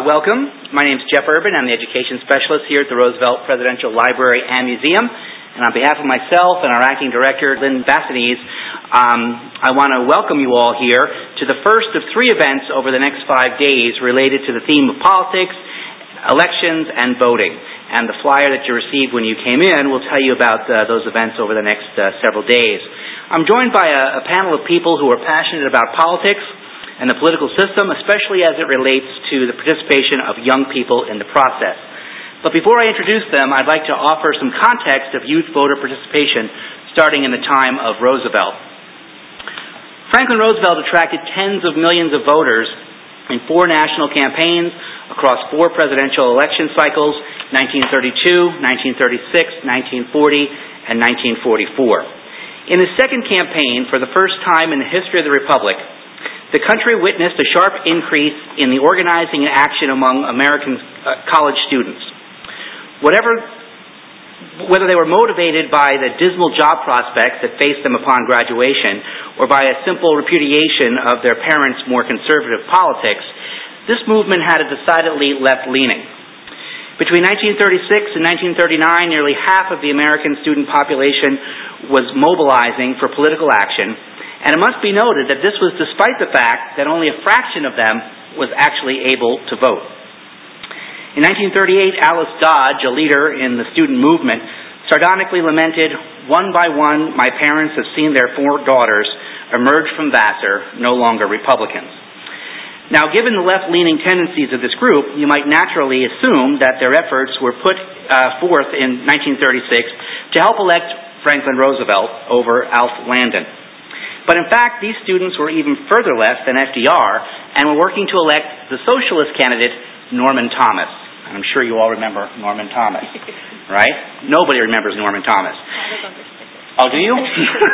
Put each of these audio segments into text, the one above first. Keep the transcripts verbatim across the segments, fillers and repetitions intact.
Welcome. My name is Jeff Urban. I'm the Education Specialist here at the Roosevelt Presidential Library and Museum. And on behalf of myself and our Acting Director, Lynn Bassanese, um, I want to welcome you all here to the first of three events over the next five days related to the theme of politics, elections, and voting. And the flyer that you received when you came in will tell you about uh, those events over the next uh, several days. I'm joined by a, a panel of people who are passionate about politics and the political system, especially as it relates to the participation of young people in the process. But before I introduce them, I'd like to offer some context of youth voter participation starting in the time of Roosevelt. Franklin Roosevelt attracted tens of millions of voters in four national campaigns across four presidential election cycles, nineteen thirty-two, nineteen thirty-six, nineteen forty, and nineteen forty-four. In his second campaign, for the first time in the history of the Republic, the country witnessed a sharp increase in the organizing and action among American uh, college students. Whatever, whether they were motivated by the dismal job prospects that faced them upon graduation or by a simple repudiation of their parents' more conservative politics, this movement had a decidedly left-leaning. Between nineteen thirty-six and nineteen thirty-nine, nearly half of the American student population was mobilizing for political action. And it must be noted that this was despite the fact that only a fraction of them was actually able to vote. In nineteen thirty-eight, Alice Dodge, a leader in the student movement, sardonically lamented, "One by one, my parents have seen their four daughters emerge from Vassar, no longer Republicans." Now, given the left-leaning tendencies of this group, you might naturally assume that their efforts were put uh, forth in nineteen thirty-six to help elect Franklin Roosevelt over Alf Landon. But in fact, these students were even further left than F D R and were working to elect the socialist candidate, Norman Thomas. I'm sure you all remember Norman Thomas, right? Nobody remembers Norman Thomas. Oh, do you?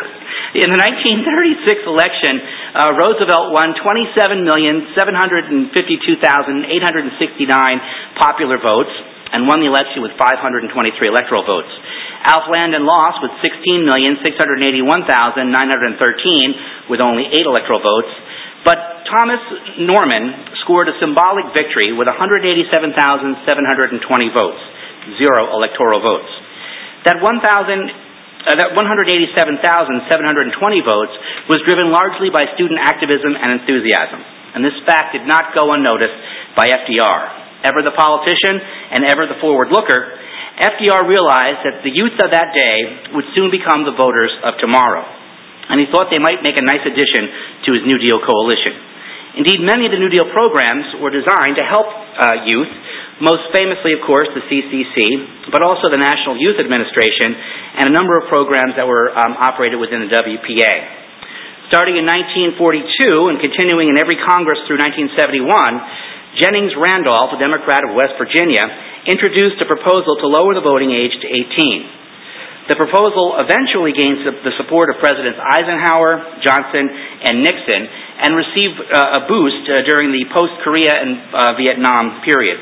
In the nineteen thirty-six election, uh, Roosevelt won twenty-seven million, seven hundred fifty-two thousand, eight hundred sixty-nine popular votes and won the election with five hundred twenty-three electoral votes. Alf Landon lost with sixteen million, six hundred eighty-one thousand, nine hundred thirteen with only eight electoral votes. But Thomas Norman scored a symbolic victory with one hundred eighty-seven thousand, seven hundred twenty votes, zero electoral votes. That one thousand, uh, that one hundred eighty-seven thousand, seven hundred twenty votes was driven largely by student activism and enthusiasm. And this fact did not go unnoticed by F D R. Ever the politician and ever the forward looker, F D R realized that the youth of that day would soon become the voters of tomorrow, and he thought they might make a nice addition to his New Deal coalition. Indeed, many of the New Deal programs were designed to help uh, youth, most famously, of course, the C C C, but also the National Youth Administration, and a number of programs that were um, operated within the W P A. Starting in nineteen forty-two and continuing in every Congress through nineteen seventy-one, Jennings Randolph, a Democrat of West Virginia, introduced a proposal to lower the voting age to eighteen. The proposal eventually gained the support of Presidents Eisenhower, Johnson, and Nixon, and received uh, a boost uh, during the post-Korea and uh, Vietnam period.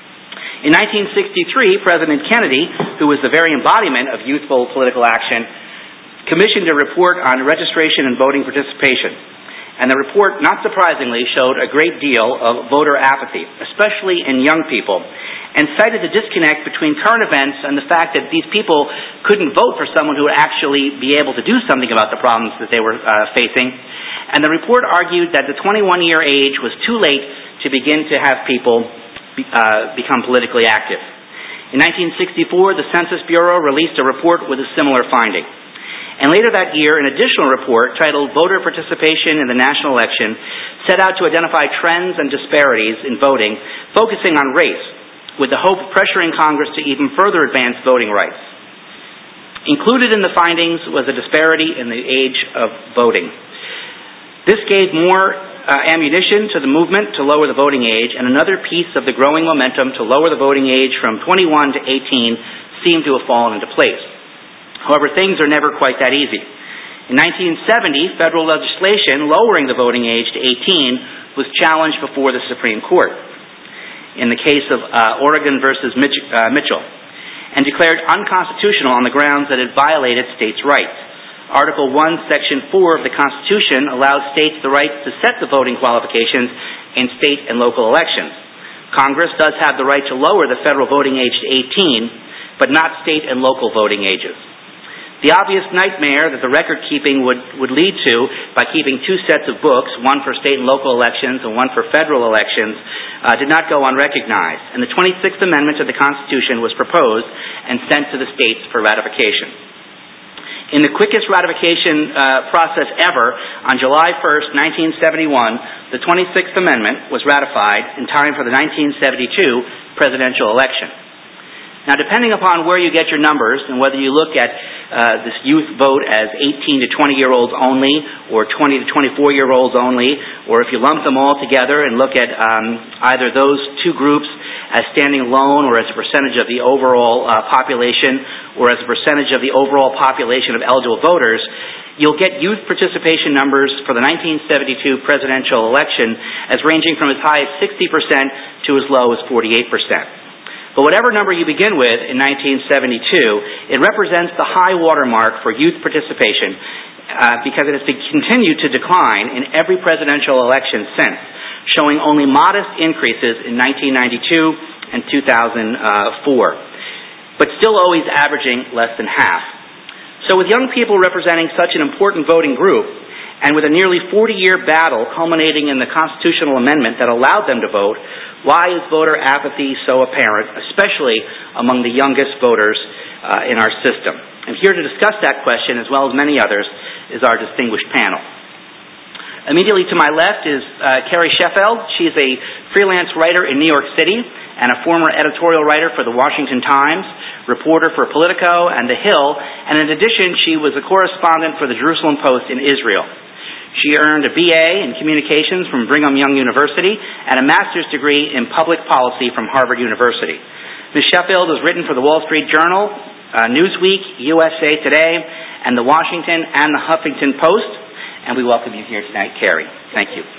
In nineteen sixty-three, President Kennedy, who was the very embodiment of youthful political action, commissioned a report on registration and voting participation. And the report, not surprisingly, showed a great deal of voter apathy, especially in young people, and cited the disconnect between current events and the fact that these people couldn't vote for someone who would actually be able to do something about the problems that they were uh, facing. And the report argued that the twenty-one-year age was too late to begin to have people be, uh, become politically active. In nineteen sixty-four, the Census Bureau released a report with a similar finding. And later that year, an additional report titled Voter Participation in the National Election set out to identify trends and disparities in voting, focusing on race, with the hope of pressuring Congress to even further advance voting rights. Included in the findings was a disparity in the age of voting. This gave more uh, ammunition to the movement to lower the voting age, and another piece of the growing momentum to lower the voting age from twenty-one to eighteen seemed to have fallen into place. However, things are never quite that easy. In nineteen seventy, federal legislation lowering the voting age to eighteen was challenged before the Supreme Court in the case of uh, Oregon versus Mitch, uh, Mitchell, and declared unconstitutional on the grounds that it violated states' rights. Article one, Section four of the Constitution allows states the right to set the voting qualifications in state and local elections. Congress does have the right to lower the federal voting age to eighteen, but not state and local voting ages. The obvious nightmare that the record-keeping would, would lead to by keeping two sets of books, one for state and local elections and one for federal elections, uh, did not go unrecognized, and the twenty-sixth Amendment to the Constitution was proposed and sent to the states for ratification. In the quickest ratification uh, process ever, on July first, nineteen seventy-one, the twenty-sixth Amendment was ratified in time for the nineteen seventy-two presidential election. Now, depending upon where you get your numbers and whether you look at uh, this youth vote as eighteen to twenty-year-olds only or twenty to twenty-four-year-olds only, or if you lump them all together and look at um, either those two groups as standing alone or as a percentage of the overall uh, population or as a percentage of the overall population of eligible voters, you'll get youth participation numbers for the nineteen seventy-two presidential election as ranging from as high as sixty percent to as low as forty-eight percent. But whatever number you begin with in nineteen seventy-two, it represents the high watermark for youth participation uh, because it has continued to decline in every presidential election since, showing only modest increases in nineteen ninety-two and two thousand four, but still always averaging less than half. So with young people representing such an important voting group, and with a nearly forty-year battle culminating in the constitutional amendment that allowed them to vote, why is voter apathy so apparent, especially among the youngest voters uh, in our system? And here to discuss that question, as well as many others, is our distinguished panel. Immediately to my left is uh, Carrie Sheffield. She's a freelance writer in New York City and a former editorial writer for the Washington Times, reporter for Politico and The Hill, and in addition, she was a correspondent for the Jerusalem Post in Israel. She earned a B A in Communications from Brigham Young University and a master's degree in Public Policy from Harvard University. Miz Sheffield has written for the Wall Street Journal, uh, Newsweek, U S A Today, and the Washington and the Huffington Post, and we welcome you here tonight, Carrie. Thank you.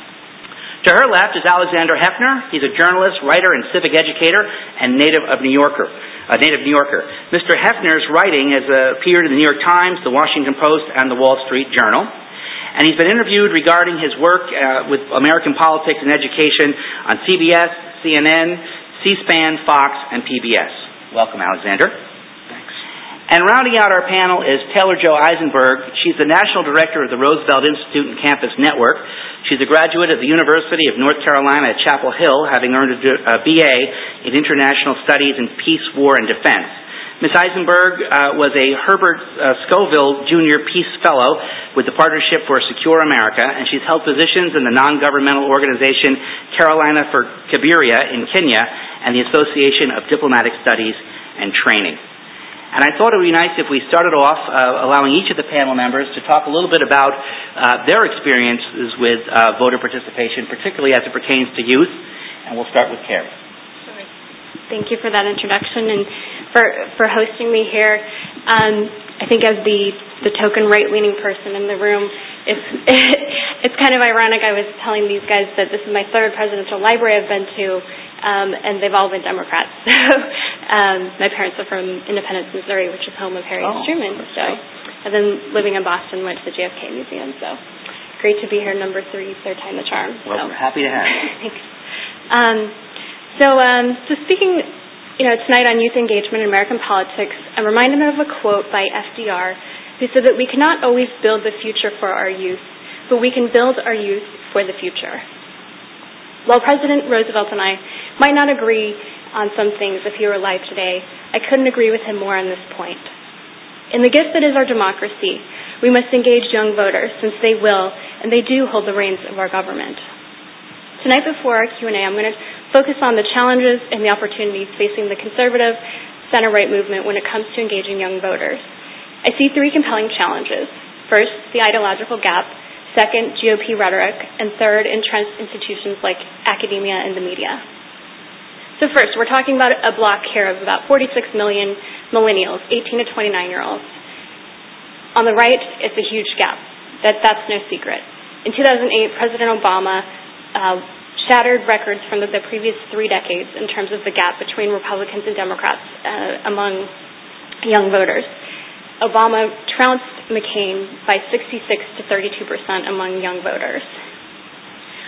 To her left is Alexander Heffner. He's a journalist, writer, and civic educator, and native of New Yorker. A native New Yorker. Mister Heffner's writing has uh, appeared in the New York Times, the Washington Post, and the Wall Street Journal. And he's been interviewed regarding his work uh, with American politics and education on C B S, C N N, C-SPAN, Fox, and P B S. Welcome, Alexander. Thanks. And rounding out our panel is Taylor Jo Eisenberg. She's the National Director of the Roosevelt Institute and Campus Network. She's a graduate of the University of North Carolina at Chapel Hill, having earned a B A in International Studies in Peace, War, and Defense. Miz Eisenberg uh, was a Herbert uh, Scoville Junior Peace Fellow with the Partnership for a Secure America, and she's held positions in the non-governmental organization Carolina for Kibiria in Kenya and the Association of Diplomatic Studies and Training. And I thought it would be nice if we started off uh, allowing each of the panel members to talk a little bit about uh, their experiences with uh, voter participation, particularly as it pertains to youth. And we'll start with Carrie. Sure. Thank you for that introduction and for for hosting me here. Um, I think as the, the token right-leaning person in the room, it's it's kind of ironic. I was telling these guys that this is my third presidential library I've been to, um, and they've all been Democrats. So um, my parents are from Independence, Missouri, which is home of Harry oh, Truman. So and then living in Boston, went to the J F K Museum. So great to be here, number three, third time the charm. Well, so. we're happy to have you. Thanks. Um, so, um, so speaking, you know, tonight on youth engagement in American politics, I'm reminded of a quote by F D R, who said that we cannot always build the future for our youth, but we can build our youth for the future. While President Roosevelt and I might not agree on some things if he were alive today, I couldn't agree with him more on this point. In the gift that is our democracy, we must engage young voters, since they will, and they do hold the reins of our government. Tonight before our Q and A, I'm going to focus on the challenges and the opportunities facing the conservative center-right movement when it comes to engaging young voters. I see three compelling challenges. First, the ideological gap. Second, G O P rhetoric. And third, entrenched institutions like academia and the media. So first, we're talking about a block here of about forty-six million millennials, eighteen to twenty-nine-year-olds. On the right, it's a huge gap. That, that's no secret. In two thousand eight, President Obama uh, shattered records from the, the previous three decades in terms of the gap between Republicans and Democrats uh, among young voters. Obama trounced McCain by sixty-six to thirty-two percent among young voters.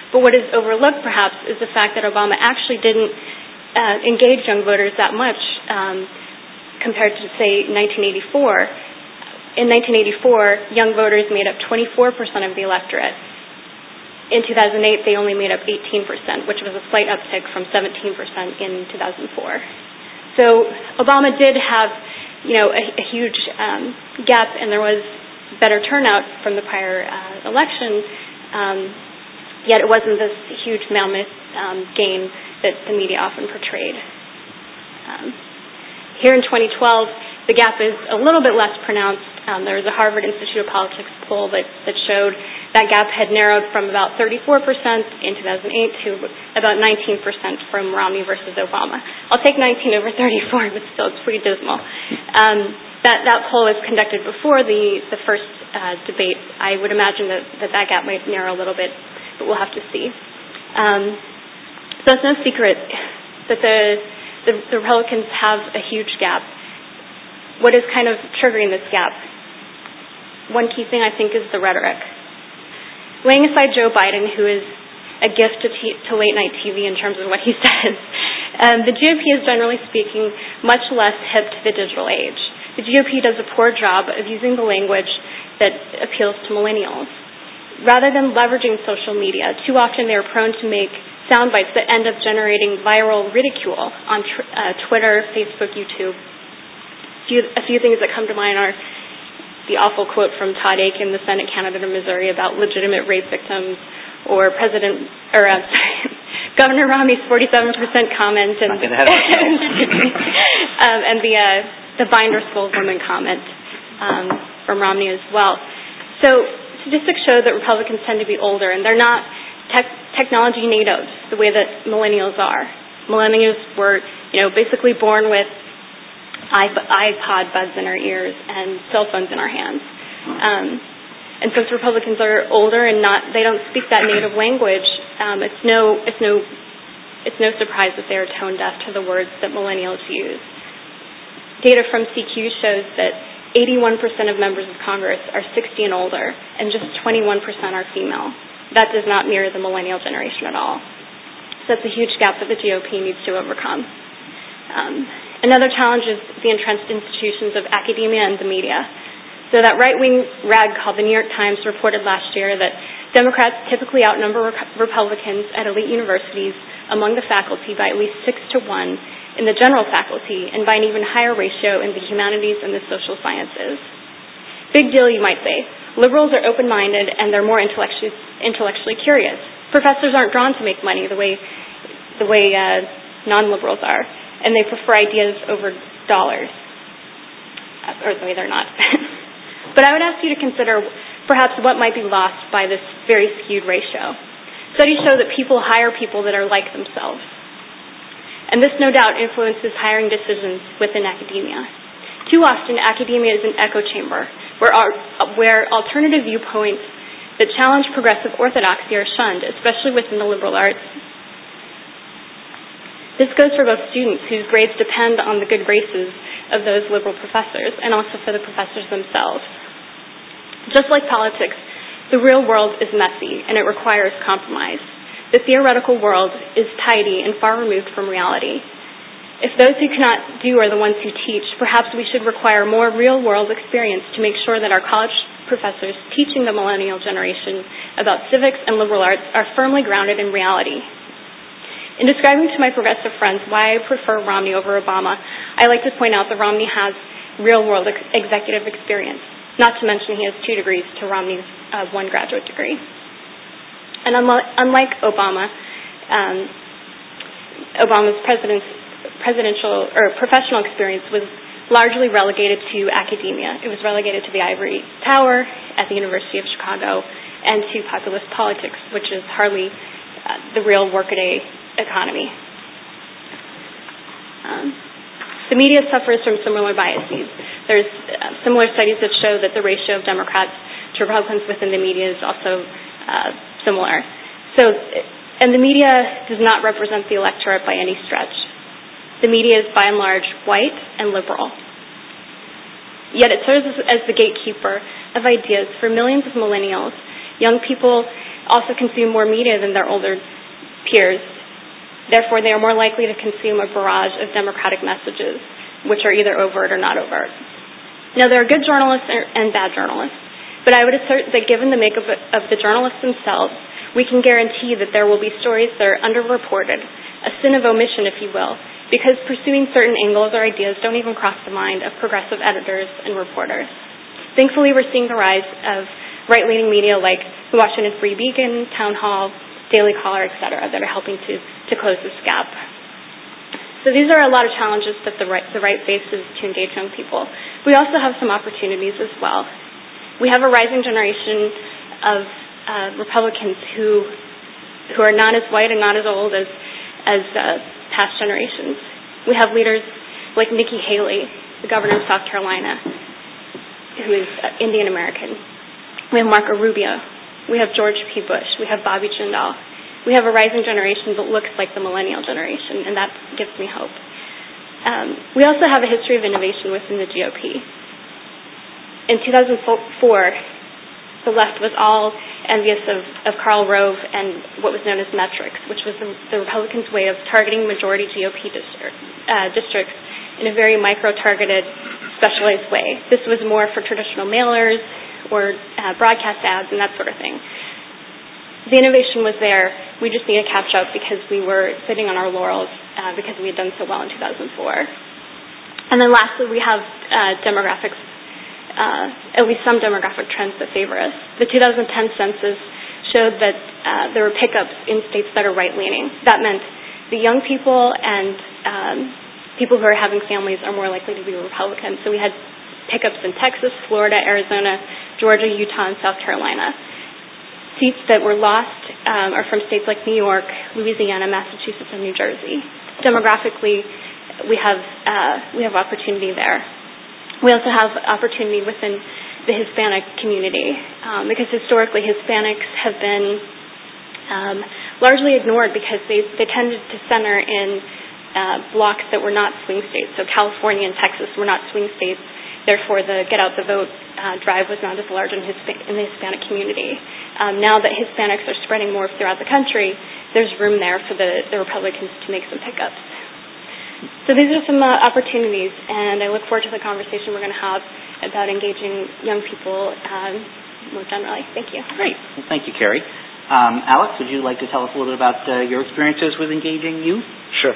But what is overlooked, perhaps, is the fact that Obama actually didn't uh, engage young voters that much um, compared to, say, nineteen eighty-four. In nineteen eighty-four, young voters made up twenty-four percent of the electorate. In two thousand eight, they only made up eighteen percent, which was a slight uptick from seventeen percent in two thousand four. So Obama did have, you know, a, a huge um, gap, and there was better turnout from the prior uh, election, um, yet it wasn't this huge mammoth um, gain that the media often portrayed. Um, here in twenty twelve, the gap is a little bit less pronounced. Um, there was a Harvard Institute of Politics poll that, that showed that gap had narrowed from about thirty-four percent in two thousand eight to about nineteen percent from Romney versus Obama. I'll take nineteen over thirty-four, but still it's pretty dismal. Um, that, that poll was conducted before the, the first uh, debate. I would imagine that, that that gap might narrow a little bit, but we'll have to see. Um, so it's no secret that the, the, the Republicans have a huge gap. What is kind of triggering this gap? One key thing, I think, is the rhetoric. Laying aside Joe Biden, who is a gift to, t- to late-night T V in terms of what he says, um, the G O P is, generally speaking, much less hip to the digital age. The G O P does a poor job of using the language that appeals to millennials. Rather than leveraging social media, too often they are prone to make sound bites that end up generating viral ridicule on tr- uh, Twitter, Facebook, YouTube. A few, a few things that come to mind are the awful quote from Todd Akin, the Senate candidate of Missouri, about legitimate rape victims, or President, or uh, sorry, Governor Romney's forty-seven percent comment, and um, and the uh, the binder skull woman comment um, from Romney as well. So statistics show that Republicans tend to be older, and they're not tech- technology natives the way that millennials are. Millennials were, you know, basically born with iPod buds in our ears and cell phones in our hands. Um, and since Republicans are older and not, they don't speak that native language, um, it's no, it's no, it's no surprise that they are tone deaf to the words that millennials use. Data from C Q shows that eighty-one percent of members of Congress are sixty and older, and just twenty-one percent are female. That does not mirror the millennial generation at all. So that's a huge gap that the G O P needs to overcome. Um, Another challenge is the entrenched institutions of academia and the media. So that right-wing rag called the New York Times reported last year that Democrats typically outnumber Republicans at elite universities among the faculty by at least six to one in the general faculty, and by an even higher ratio in the humanities and the social sciences. Big deal, you might say. Liberals are open-minded and they're more intellectually, intellectually curious. Professors aren't drawn to make money the way, the way uh, non-liberals are, and they prefer ideas over dollars, or the way they're not. But I would ask you to consider perhaps what might be lost by this very skewed ratio. Studies show that people hire people that are like themselves. And this no doubt influences hiring decisions within academia. Too often, academia is an echo chamber where, our, where alternative viewpoints that challenge progressive orthodoxy are shunned, especially within the liberal arts. This goes for both students whose grades depend on the good graces of those liberal professors, and also for the professors themselves. Just like politics, the real world is messy, and it requires compromise. The theoretical world is tidy and far removed from reality. If those who cannot do are the ones who teach, perhaps we should require more real-world experience to make sure that our college professors teaching the millennial generation about civics and liberal arts are firmly grounded in reality. In describing to my progressive friends why I prefer Romney over Obama, I like to point out that Romney has real-world ex- executive experience, not to mention he has two degrees to Romney's uh, one graduate degree. And unlike, unlike Obama, um, Obama's president's presidential or professional experience was largely relegated to academia. It was relegated to the ivory tower at the University of Chicago and to populist politics, which is hardly uh, the real workaday economy. Um, the media suffers from similar biases. There's uh, similar studies that show that the ratio of Democrats to Republicans within the media is also uh, similar. So, and the media does not represent the electorate by any stretch. The media is by and large white and liberal. Yet it serves as the gatekeeper of ideas for millions of millennials, young people also consume more media than their older peers. Therefore, they are more likely to consume a barrage of democratic messages, which are either overt or not overt. Now, there are good journalists and bad journalists, but I would assert that given the makeup of the journalists themselves, we can guarantee that there will be stories that are underreported, a sin of omission, if you will, because pursuing certain angles or ideas don't even cross the mind of progressive editors and reporters. Thankfully, we're seeing the rise of right-leaning media like the Washington Free Beacon, Town Hall, Daily Caller, et cetera, that are helping to, to close this gap. So these are a lot of challenges that the right, the right faces to engage young people. We also have some opportunities as well. We have a rising generation of uh, Republicans who who are not as white and not as old as, as uh, past generations. We have leaders like Nikki Haley, the governor of South Carolina, who is uh, Indian American. We have Marco Rubio. We have George P. Bush. We have Bobby Jindal. We have a rising generation that looks like the millennial generation, and that gives me hope. Um, we also have a history of innovation within the G O P. In two thousand four, the left was all envious of, of Karl Rove and what was known as metrics, which was the, the Republicans' way of targeting majority G O P district, uh, districts in a very micro-targeted, specialized way. This was more for traditional mailers or uh, broadcast ads and that sort of thing. The innovation was there. We just need to catch up because we were sitting on our laurels uh, because we had done so well in two thousand four. And then lastly, we have uh, demographics, uh, at least some demographic trends that favor us. The two thousand ten census showed that uh, there were pickups in states that are right-leaning. That meant the young people and um, people who are having families are more likely to be Republicans. So we had pickups in Texas, Florida, Arizona, Georgia, Utah, and South Carolina. Seats that were lost um, are from states like New York, Louisiana, Massachusetts, and New Jersey. Demographically, we have uh, we have opportunity there. We also have opportunity within the Hispanic community um, because historically Hispanics have been um, largely ignored because they, they tended to center in uh, blocks that were not swing states. So California and Texas were not swing states. Therefore, the Get Out the Vote uh, drive was not as large in, Hisp- in the Hispanic community. Um, now that Hispanics are spreading more throughout the country, there's room there for the, the Republicans to make some pickups. So these are some uh, opportunities, and I look forward to the conversation we're going to have about engaging young people um, more generally. Thank you. Great. Well, thank you, Carrie. Um, Alex, would you like to tell us a little bit about uh, your experiences with engaging youth? Sure.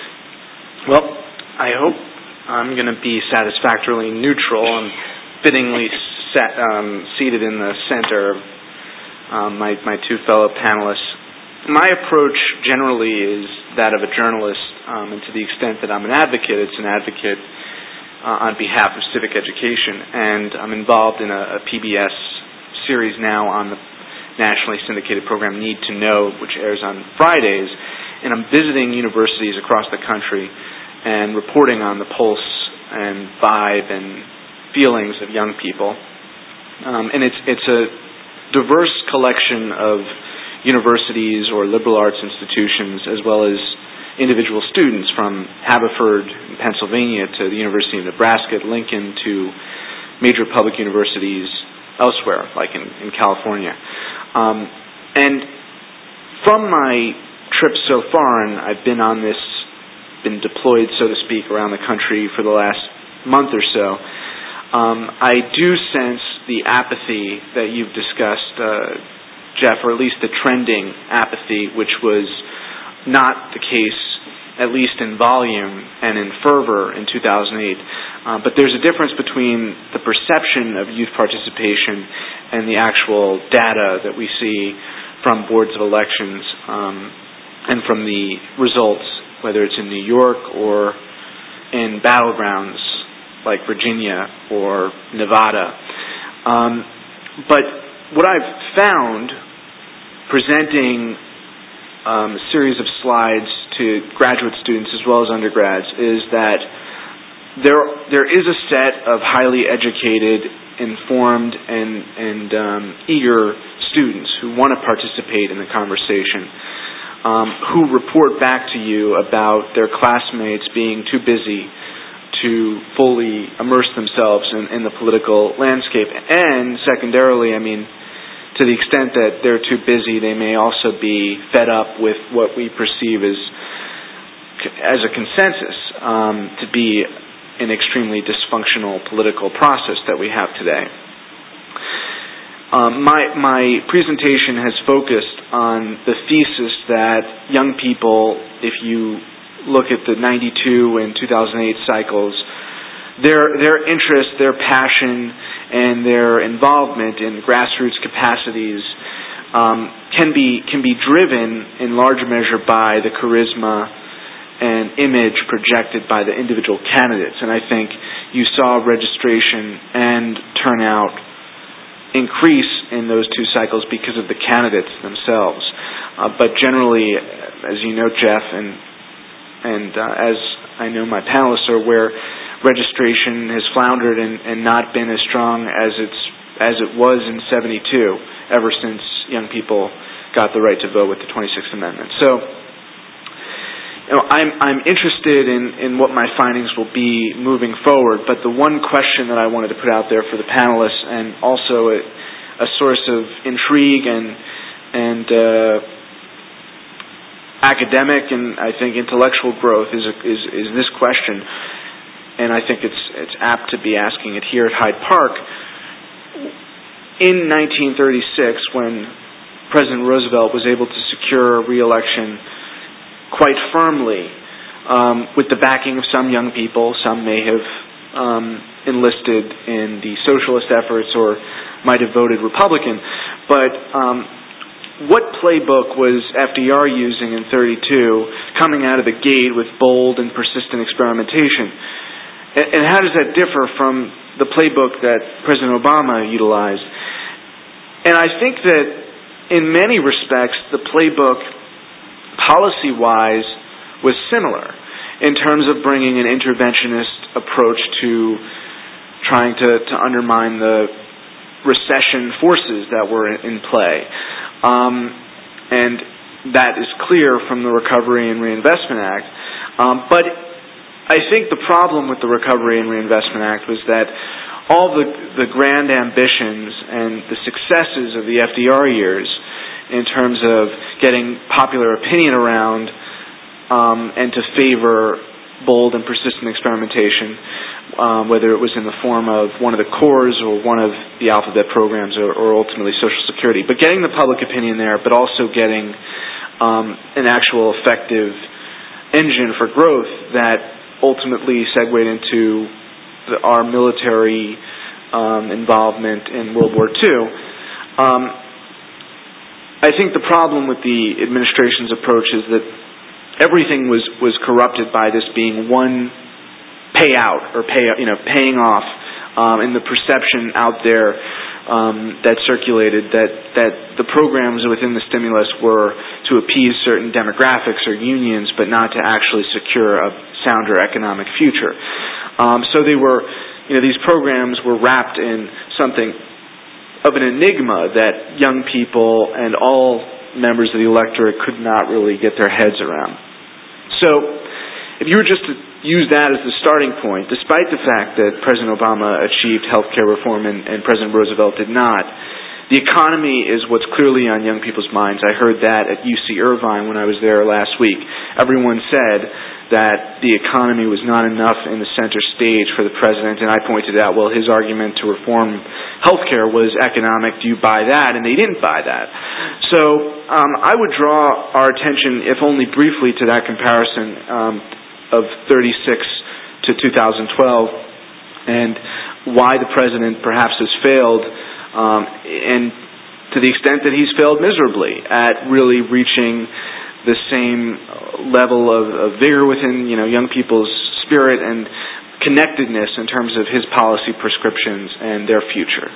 Well, I hope I'm going to be satisfactorily neutral and fittingly set, um, seated in the center of um, my, my two fellow panelists. My approach generally is that of a journalist, um, and to the extent that I'm an advocate, it's an advocate uh, on behalf of civic education. And I'm involved in a, a P B S series now on the nationally syndicated program Need to Know, which airs on Fridays. And I'm visiting universities across the country and reporting on the pulse and vibe and feelings of young people. Um, and it's it's a diverse collection of universities or liberal arts institutions, as well as individual students from Haverford in Pennsylvania to the University of Nebraska at Lincoln to major public universities elsewhere, like in, in California. Um, and from my trip so far, and I've been on this been deployed, so to speak, around the country for the last month or so, um, I do sense the apathy that you've discussed, uh, Jeff, or at least the trending apathy, which was not the case, at least in volume and in fervor in two thousand eight. Uh, but there's a difference between the perception of youth participation and the actual data that we see from boards of elections um, and from the results, whether it's in New York or in battlegrounds like Virginia or Nevada. Um, but what I've found presenting um, a series of slides to graduate students as well as undergrads is that there there is a set of highly educated, informed, and, and um, eager students who want to participate in the conversation, Um, who report back to you about their classmates being too busy to fully immerse themselves in, in the political landscape. And secondarily, I mean, to the extent that they're too busy, they may also be fed up with what we perceive as as a consensus um, to be an extremely dysfunctional political process that we have today. Um, my my presentation has focused on the thesis that young people, if you look at the ninety-two and two thousand eight cycles, their their interest, their passion, and their involvement in grassroots capacities um, can be can be driven in large measure by the charisma and image projected by the individual candidates. And I think you saw registration and turnout increase in those two cycles because of the candidates themselves. Uh, but generally, as you know, Jeff, and and uh, as I know my panelists are aware, registration has floundered and, and not been as strong as it's as it was in seventy-two, ever since young people got the right to vote with the twenty-sixth Amendment. So, you know, I'm I'm interested in, in what my findings will be moving forward, but the one question that I wanted to put out there for the panelists, and also a, a source of intrigue and and uh, academic and I think intellectual growth, is a, is is this question, and I think it's it's apt to be asking it here at Hyde Park. In nineteen thirty-six, when President Roosevelt was able to secure re-election quite firmly, um, with the backing of some young people. Some may have um, enlisted in the socialist efforts or might have voted Republican. But um, what playbook was F D R using in thirty-two, coming out of the gate with bold and persistent experimentation? And, and how does that differ from the playbook that President Obama utilized? And I think that in many respects, the playbook policy-wise was similar in terms of bringing an interventionist approach to trying to, to undermine the recession forces that were in play. Um, and that is clear from the Recovery and Reinvestment Act. Um, but I think the problem with the Recovery and Reinvestment Act was that all the, the grand ambitions and the successes of the F D R years in terms of getting popular opinion around um, and to favor bold and persistent experimentation, um, whether it was in the form of one of the cores or one of the alphabet programs or, or ultimately Social Security. But getting the public opinion there, but also getting um, an actual effective engine for growth that ultimately segued into the, our military um, involvement in World War Two. Um, I think the problem with the administration's approach is that everything was, was corrupted by this being one payout or pay, you know, paying off, um, and the perception out there um, that circulated that, that the programs within the stimulus were to appease certain demographics or unions, but not to actually secure a sounder economic future. Um, so they were, you know, these programs were wrapped in something of an enigma that young people and all members of the electorate could not really get their heads around. So, if you were just to use that as the starting point, despite the fact that President Obama achieved health care reform and, and President Roosevelt did not, the economy is what's clearly on young people's minds. I heard that at U C Irvine when I was there last week. Everyone said that the economy was not enough in the center stage for the president, and I pointed out, well, his argument to reform healthcare was economic. Do you buy that? And they didn't buy that. So um, I would draw our attention, if only briefly, to that comparison um, of thirty-six to two thousand twelve and why the president perhaps has failed, um, and to the extent that he's failed miserably at really reaching the same level of, of vigor within, you know, young people's spirit and connectedness in terms of his policy prescriptions and their future.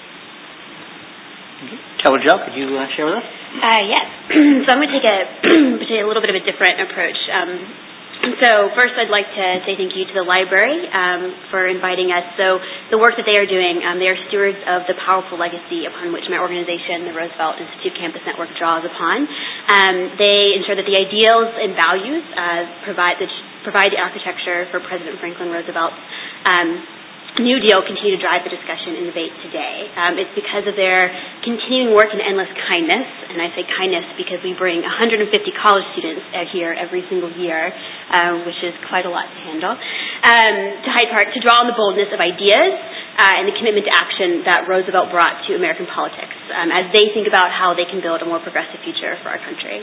Keller Jill, could you uh, share with us? Uh, yes. So I'm going to take a, a little bit of a different approach. Um, So first I'd like to say thank you to the library um, for inviting us. So the work that they are doing, um, they are stewards of the powerful legacy upon which my organization, the Roosevelt Institute Campus Network, draws upon. Um, they ensure that the ideals and values uh, provide, the, provide the architecture for President Franklin Roosevelt. Um, New Deal continue to drive the discussion and debate today. Um, it's because of their continuing work in endless kindness, and I say kindness because we bring one hundred fifty college students here every single year, um, which is quite a lot to handle, um, to Hyde Park to draw on the boldness of ideas uh, and the commitment to action that Roosevelt brought to American politics um, as they think about how they can build a more progressive future for our country.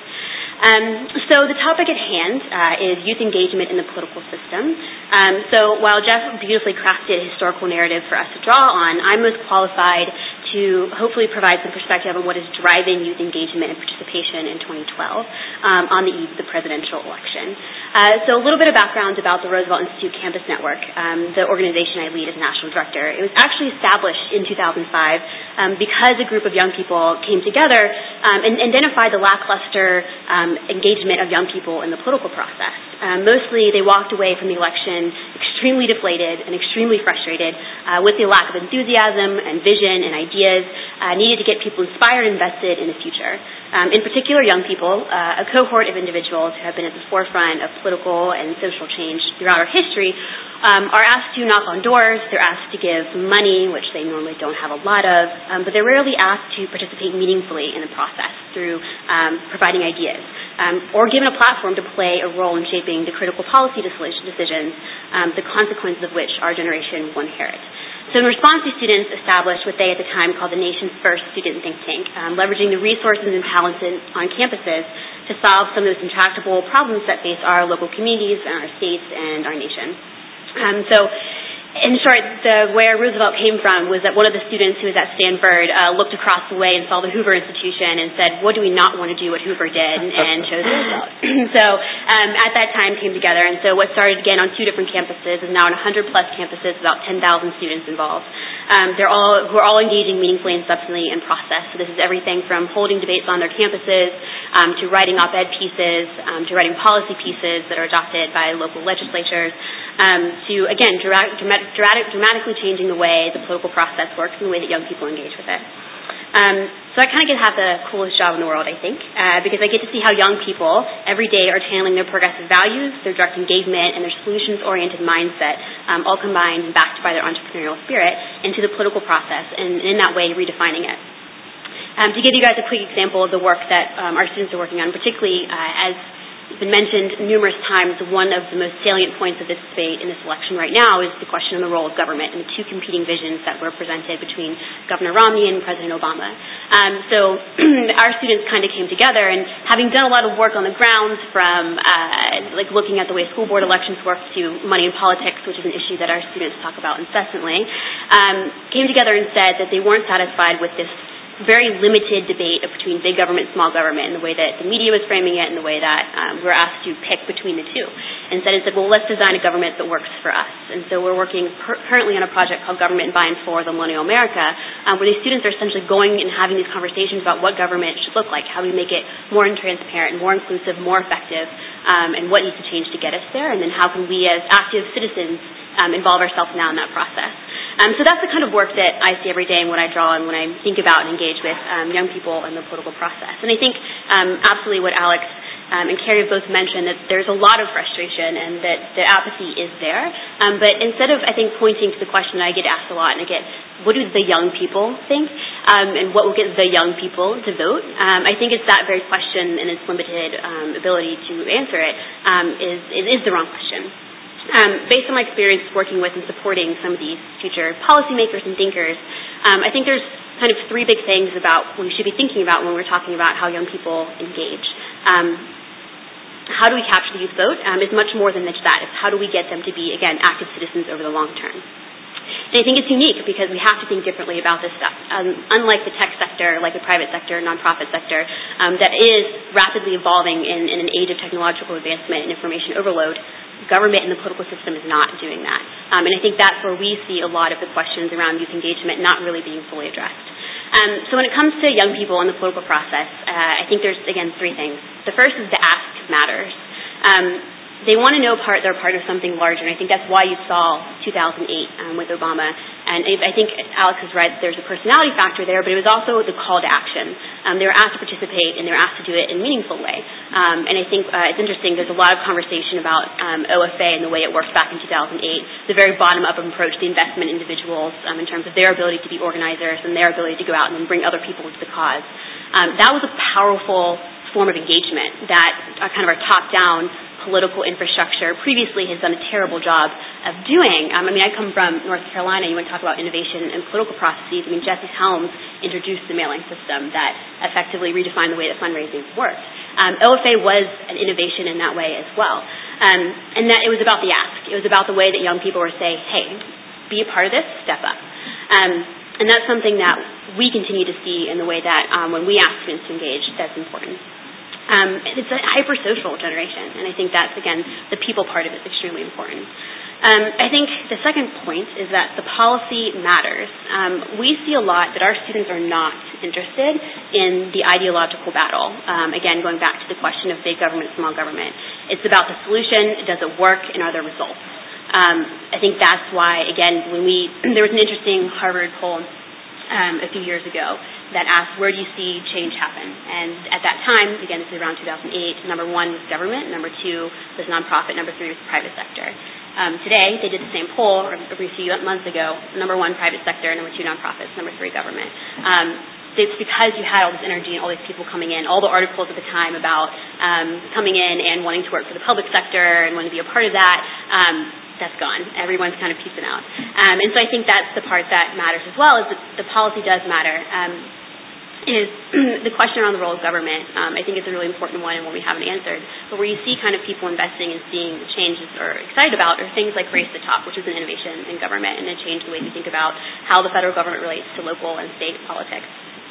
Um, so the topic at hand uh, is youth engagement in the political system. Um, so while Jeff beautifully crafted a historical narrative for us to draw on, I'm most qualified to hopefully provide some perspective on what is driving youth engagement and participation in twenty twelve um, on the eve of the presidential election. Uh, so a little bit of background about the Roosevelt Institute Campus Network, um, the organization I lead as national director. It was actually established in two thousand five um, because a group of young people came together um, and identified the lackluster um, engagement of young people in the political process. Um, mostly they walked away from the election extremely deflated and extremely frustrated uh, with the lack of enthusiasm and vision and ideas uh, needed to get people inspired and invested in the future. Um, in particular, young people, uh, a cohort of individuals who have been at the forefront of political and social change throughout our history, um, are asked to knock on doors. They're asked to give money, which they normally don't have a lot of, um, but they're rarely asked to participate meaningfully in the process through um, providing ideas, um, or given a platform to play a role in shaping the critical policy decisions, um, the consequences of which our generation will inherit. So in response, these students established what they at the time called the nation's first student think tank, um, leveraging the resources and talents in, on campuses to solve some of those intractable problems that face our local communities and our states and our nation. Um, so in short, the, where Roosevelt came from was that one of the students who was at Stanford uh, looked across the way and saw the Hoover Institution and said, what do we not want to do what Hoover did, and chose Roosevelt. So um, at that time came together, and so what started again on two different campuses is now on one hundred plus campuses, about ten thousand students involved. Um, they're all who are all engaging meaningfully and substantially in process. So this is everything from holding debates on their campuses um, to writing op-ed pieces, um, to writing policy pieces that are adopted by local legislatures, um, to, again, dra- dramatic, dramatically changing the way the political process works and the way that young people engage with it. Um, so I kind of get to have the coolest job in the world, I think, uh, because I get to see how young people every day are channeling their progressive values, their direct engagement, and their solutions-oriented mindset, um, all combined and backed by their entrepreneurial spirit, into the political process, and in that way redefining it. Um, to give you guys a quick example of the work that um, our students are working on, particularly uh, as it's been mentioned numerous times, one of the most salient points of this debate in this election right now is the question on the role of government and the two competing visions that were presented between Governor Romney and President Obama. Um, so our students kind of came together, and having done a lot of work on the ground, from uh, like looking at the way school board elections work to money in politics, which is an issue that our students talk about incessantly, um, came together and said that they weren't satisfied with this very limited debate between big government and small government, and the way that the media was framing it, and the way that um, we're asked to pick between the two. Instead, it said, well, let's design a government that works for us. And so we're working per- currently on a project called Government by and for the Millennial America, um, where these students are essentially going and having these conversations about what government should look like, how we make it more transparent, more inclusive, more effective, um, and what needs to change to get us there, and then how can we as active citizens um, involve ourselves now in that process. Um, so that's the kind of work that I see every day and what I draw on when I think about and engage with um, young people in the political process. And I think um, absolutely what Alex um, and Carrie have both mentioned, that there's a lot of frustration and that the apathy is there. Um, but instead of, I think, pointing to the question that I get asked a lot, and I get, what do the young people think, um, and what will get the young people to vote, um, I think it's that very question and its limited um, ability to answer it um, is, it is the wrong question. Um, based on my experience working with and supporting some of these future policymakers and thinkers, um, I think there's kind of three big things about we should be thinking about when we're talking about how young people engage. Um, how do we capture the youth vote? Um, is much more than just that. It's how do we get them to be, again, active citizens over the long term. And I think it's unique because we have to think differently about this stuff. Um, unlike the tech sector, like the private sector, nonprofit sector, um, that is rapidly evolving in, in an age of technological advancement and information overload, government and the political system is not doing that. Um, and I think that's where we see a lot of the questions around youth engagement not really being fully addressed. Um, so when it comes to young people in the political process, uh, I think there's, again, three things. The first is the ask matters. Um, They want to know part they're part of something larger, and I think that's why you saw two thousand eight um, with Obama And I think Alex is right, there's a personality factor there, but it was also the call to action. Um, they were asked to participate, and they were asked to do it in a meaningful way. Um, and I think uh, it's interesting, there's a lot of conversation about um, O F A and the way it worked back in two thousand eight, the very bottom-up approach, the investment in individuals um, in terms of their ability to be organizers and their ability to go out and bring other people into the cause. Um, that was a powerful form of engagement that uh, kind of our top-down political infrastructure previously has done a terrible job of doing. Um, I mean, I come from North Carolina. You want to talk about innovation and political processes. I mean, Jesse Helms introduced the mailing system that effectively redefined the way that fundraising worked. Um, O F A was an innovation in that way as well. Um, and that it was about the ask. It was about the way that young people were saying, hey, be a part of this, step up. Um, and that's something that we continue to see in the way that um, when we ask students to engage, that's important. Um, it's a hyper-social generation, and I think that's, again, the people part of it is extremely important. Um, I think the second point is that the policy matters. Um, we see a lot that our students are not interested in the ideological battle. Um, again, going back to the question of big government, small government. It's about the solution, does it work, and are there results? Um, I think that's why, again, when we, there was an interesting Harvard poll Um, a few years ago that asked, where do you see change happen? And at that time, again, this is around two thousand eight, number one was government, number two was nonprofit, number three was private sector. Um, today, they did the same poll a few months ago, number one private sector, number two nonprofits, number three government. Um, it's because you had all this energy and all these people coming in, all the articles at the time about um, coming in and wanting to work for the public sector and wanting to be a part of that. Um, That's gone. Everyone's kind of peacing out. Um, and so I think that's the part that matters as well, is that the policy does matter. Um, is the question around the role of government. Um, I think it's a really important one and one we haven't answered. But where you see kind of people investing and seeing the changes or excited about are things like Race to the Top, which is an innovation in government and a change the way we think about how the federal government relates to local and state politics.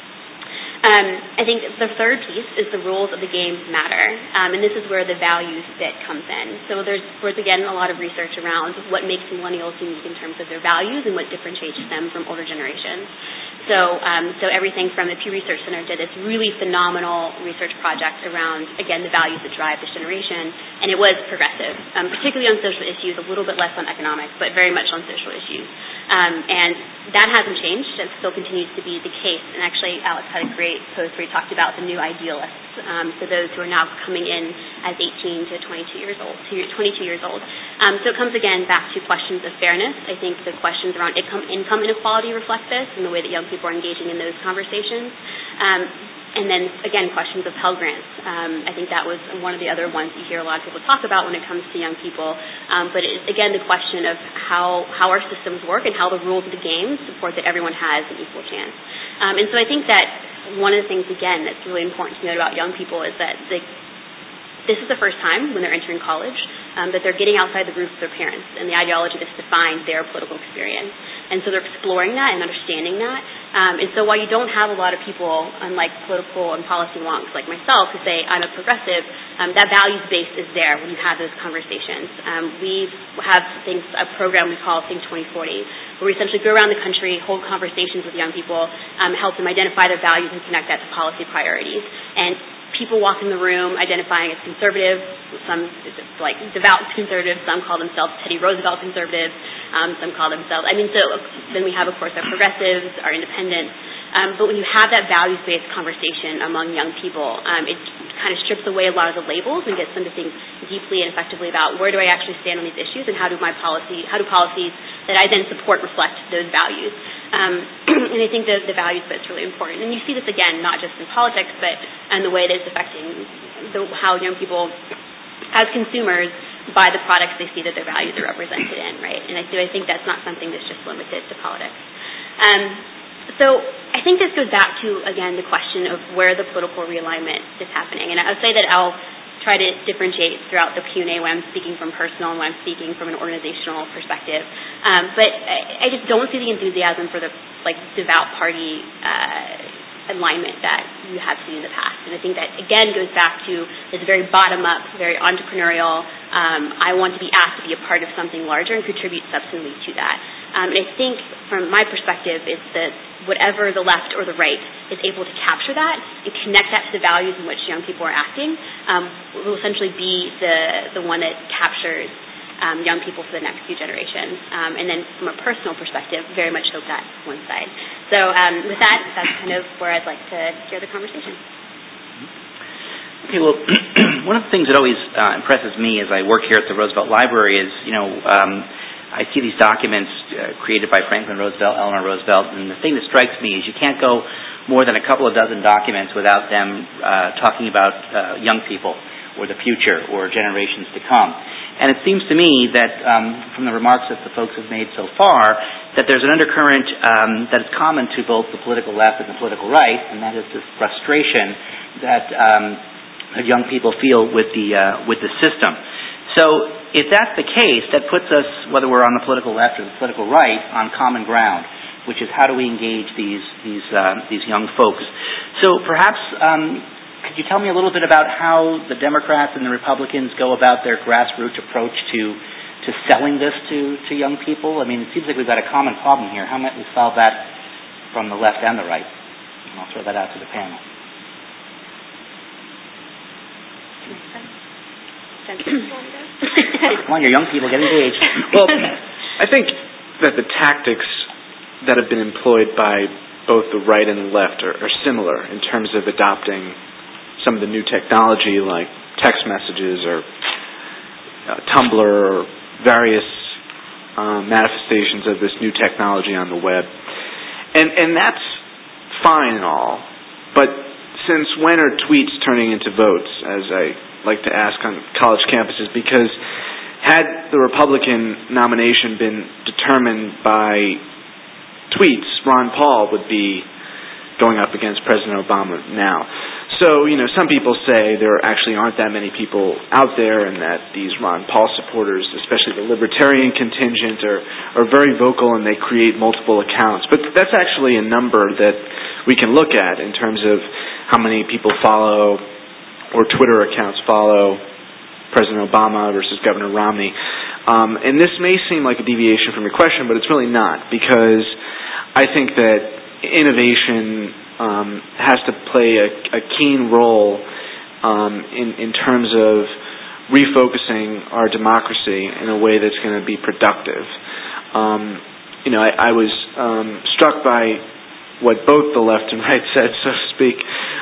Um, I think the third piece is the rules of the game matter, um, and this is where the values bit comes in. So there's, there's, again, a lot of research around what makes millennials unique in terms of their values and what differentiates them from older generations. So, um, so everything from the Pew Research Center did this really phenomenal research project around, again, the values that drive this generation, and it was progressive, um, particularly on social issues, a little bit less on economics, but very much on social issues. Um, and that hasn't changed. It still continues to be the case. And actually, Alex had a great post where he talked about the new idealists, um, so those who are now coming in as eighteen to twenty-two years old, twenty-two years old. Um, so it comes again back to questions of fairness. I think the questions around income, income inequality reflect this and the way that young people are engaging in those conversations. Um, And then, again, questions of Pell Grants. Um, I think that was one of the other ones you hear a lot of people talk about when it comes to young people. Um, but, it, again, the question of how, how our systems work and how the rules of the game support that everyone has an equal chance. Um, and so I think that one of the things, again, that's really important to note about young people is that the, this is the first time when they're entering college um, that they're getting outside the group of their parents and the ideology that's defined their political experience. And so they're exploring that and understanding that. Um, and so while you don't have a lot of people, unlike political and policy wonks like myself, who say, I'm a progressive, um, that values base is there when you have those conversations. Um, we have things, a program we call Think twenty forty, where we essentially go around the country, hold conversations with young people, um, help them identify their values and connect that to policy priorities. And people walk in the room identifying as conservative, some like devout conservatives, some call themselves Teddy Roosevelt conservatives, um, some call themselves, I mean, so then we have, of course, our progressives, our independents, um, but when you have that values-based conversation among young people, um, it kind of strips away a lot of the labels and gets them to think deeply and effectively about where do I actually stand on these issues and how do my policy, how do policies that I then support reflect those values. Um, and I think the, the values bit's really important. And you see this, again, not just in politics, but in the way that it's affecting the, how young people, as consumers, buy the products they see that their values are represented in, right? And I, so I think that's not something that's just limited to politics. Um, so I think this goes back to, again, the question of where the political realignment is happening. And I would say that I'll try to differentiate throughout the Q and A when I'm speaking from personal and when I'm speaking from an organizational perspective. Um, but I, I just don't see the enthusiasm for the like devout party uh, alignment that you have seen in the past. And I think that, again, goes back to this very bottom-up, very entrepreneurial, um, I want to be asked to be a part of something larger and contribute substantively to that. Um, and I think, from my perspective, it's that whatever the left or the right is able to capture that and connect that to the values in which young people are acting um, will essentially be the, the one that captures um, young people for the next few generations. Um, and then from a personal perspective, very much hope that one side. So um, with that, that's kind of where I'd like to steer the conversation. Okay, well, one of the things that always uh, impresses me as I work here at the Roosevelt Library is, you know, um, I see these documents uh, created by Franklin Roosevelt, Eleanor Roosevelt, and the thing that strikes me is you can't go more than a couple of dozen documents without them uh, talking about uh, young people or the future or generations to come. And it seems to me that um, from the remarks that the folks have made so far, that there's an undercurrent um, that is common to both the political left and the political right, and that is this frustration that, um, that young people feel with the uh, with the system. So if that's the case, that puts us, whether we're on the political left or the political right, on common ground, which is how do we engage these these uh, these young folks. So perhaps um, could you tell me a little bit about how the Democrats and the Republicans go about their grassroots approach to to selling this to, to young people? I mean, it seems like we've got a common problem here. How might we solve that from the left and the right? And I'll throw that out to the panel. Come on, your young people, get engaged. Well, I think that the tactics that have been employed by both the right and the left are, are similar in terms of adopting some of the new technology like text messages or uh, Tumblr or various um, manifestations of this new technology on the web. And, and that's fine and all, but since when are tweets turning into votes, as I like to ask on college campuses? Because had the Republican nomination been determined by tweets, Ron Paul would be going up against President Obama now. So, you know, some people say there actually aren't that many people out there and that these Ron Paul supporters, especially the libertarian contingent, are, are very vocal and they create multiple accounts. But that's actually a number that we can look at in terms of how many people follow or Twitter accounts follow President Obama versus Governor Romney. Um, and this may seem like a deviation from your question, but it's really not, because I think that innovation um, has to play a, a keen role um, in, in terms of refocusing our democracy in a way that's going to be productive. Um, you know, I, I was um, struck by what both the left and right said, so to speak.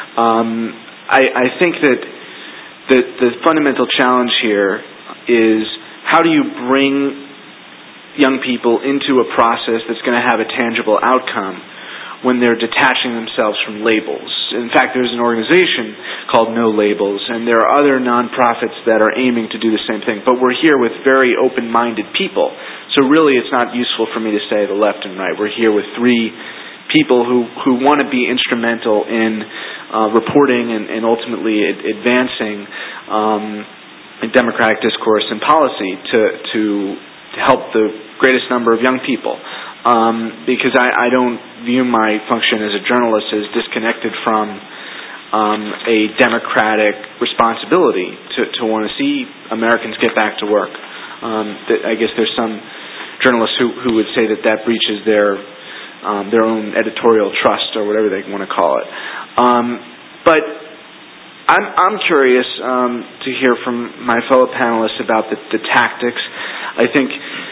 Um, I, I think that the, the fundamental challenge here is how do you bring young people into a process that's going to have a tangible outcome when they're detaching themselves from labels. In fact, there's an organization called No Labels, and there are other nonprofits that are aiming to do the same thing. But we're here with very open-minded people. So really it's not useful for me to say the left and right. We're here with three people who, who want to be instrumental in uh, reporting and, and ultimately ad- advancing um, a democratic discourse and policy to, to to help the greatest number of young people. Um, because I, I don't view my function as a journalist as disconnected from um, a democratic responsibility to, to want to see Americans get back to work. Um, that I guess there's some journalists who, who would say that that breaches their Um, their own editorial trust or whatever they want to call it. Um, but I'm, I'm curious um, to hear from my fellow panelists about the, the tactics. I think,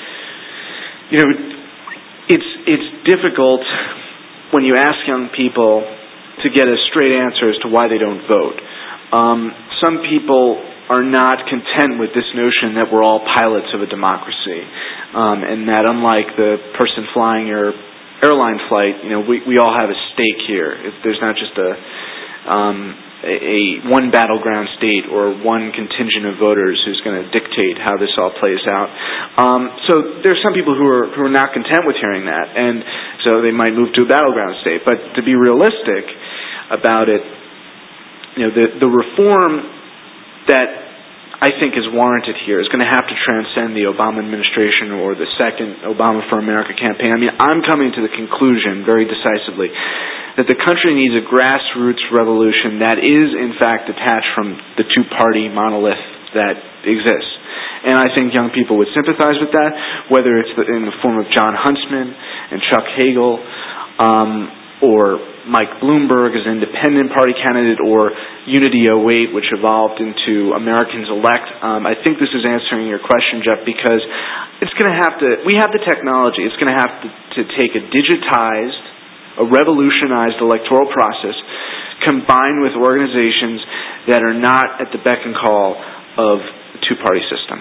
you know, it's it's difficult when you ask young people to get a straight answer as to why they don't vote. Um, some people are not content with this notion that we're all pilots of a democracy, um, and that unlike the person flying your airline flight, you know, we, we all have a stake here. If there's not just a, um, a, a one battleground state or one contingent of voters who's going to dictate how this all plays out. Um, so there's some people who are who are not content with hearing that, and so they might move to a battleground state. But to be realistic about it, you know, the the reform that I think is warranted here is going to have to transcend the Obama administration or the second Obama for America campaign. I mean, I'm coming to the conclusion very decisively that the country needs a grassroots revolution that is, in fact, detached from the two-party monolith that exists. And I think young people would sympathize with that, whether it's in the form of John Huntsman and Chuck Hagel, um, or Mike Bloomberg as an independent party candidate, or Unity oh eight, which evolved into Americans Elect. Um, I think this is answering your question, Jeff, because it's going to have to, we have the technology, it's going to have to, to take a digitized, a revolutionized electoral process combined with organizations that are not at the beck and call of the two-party system.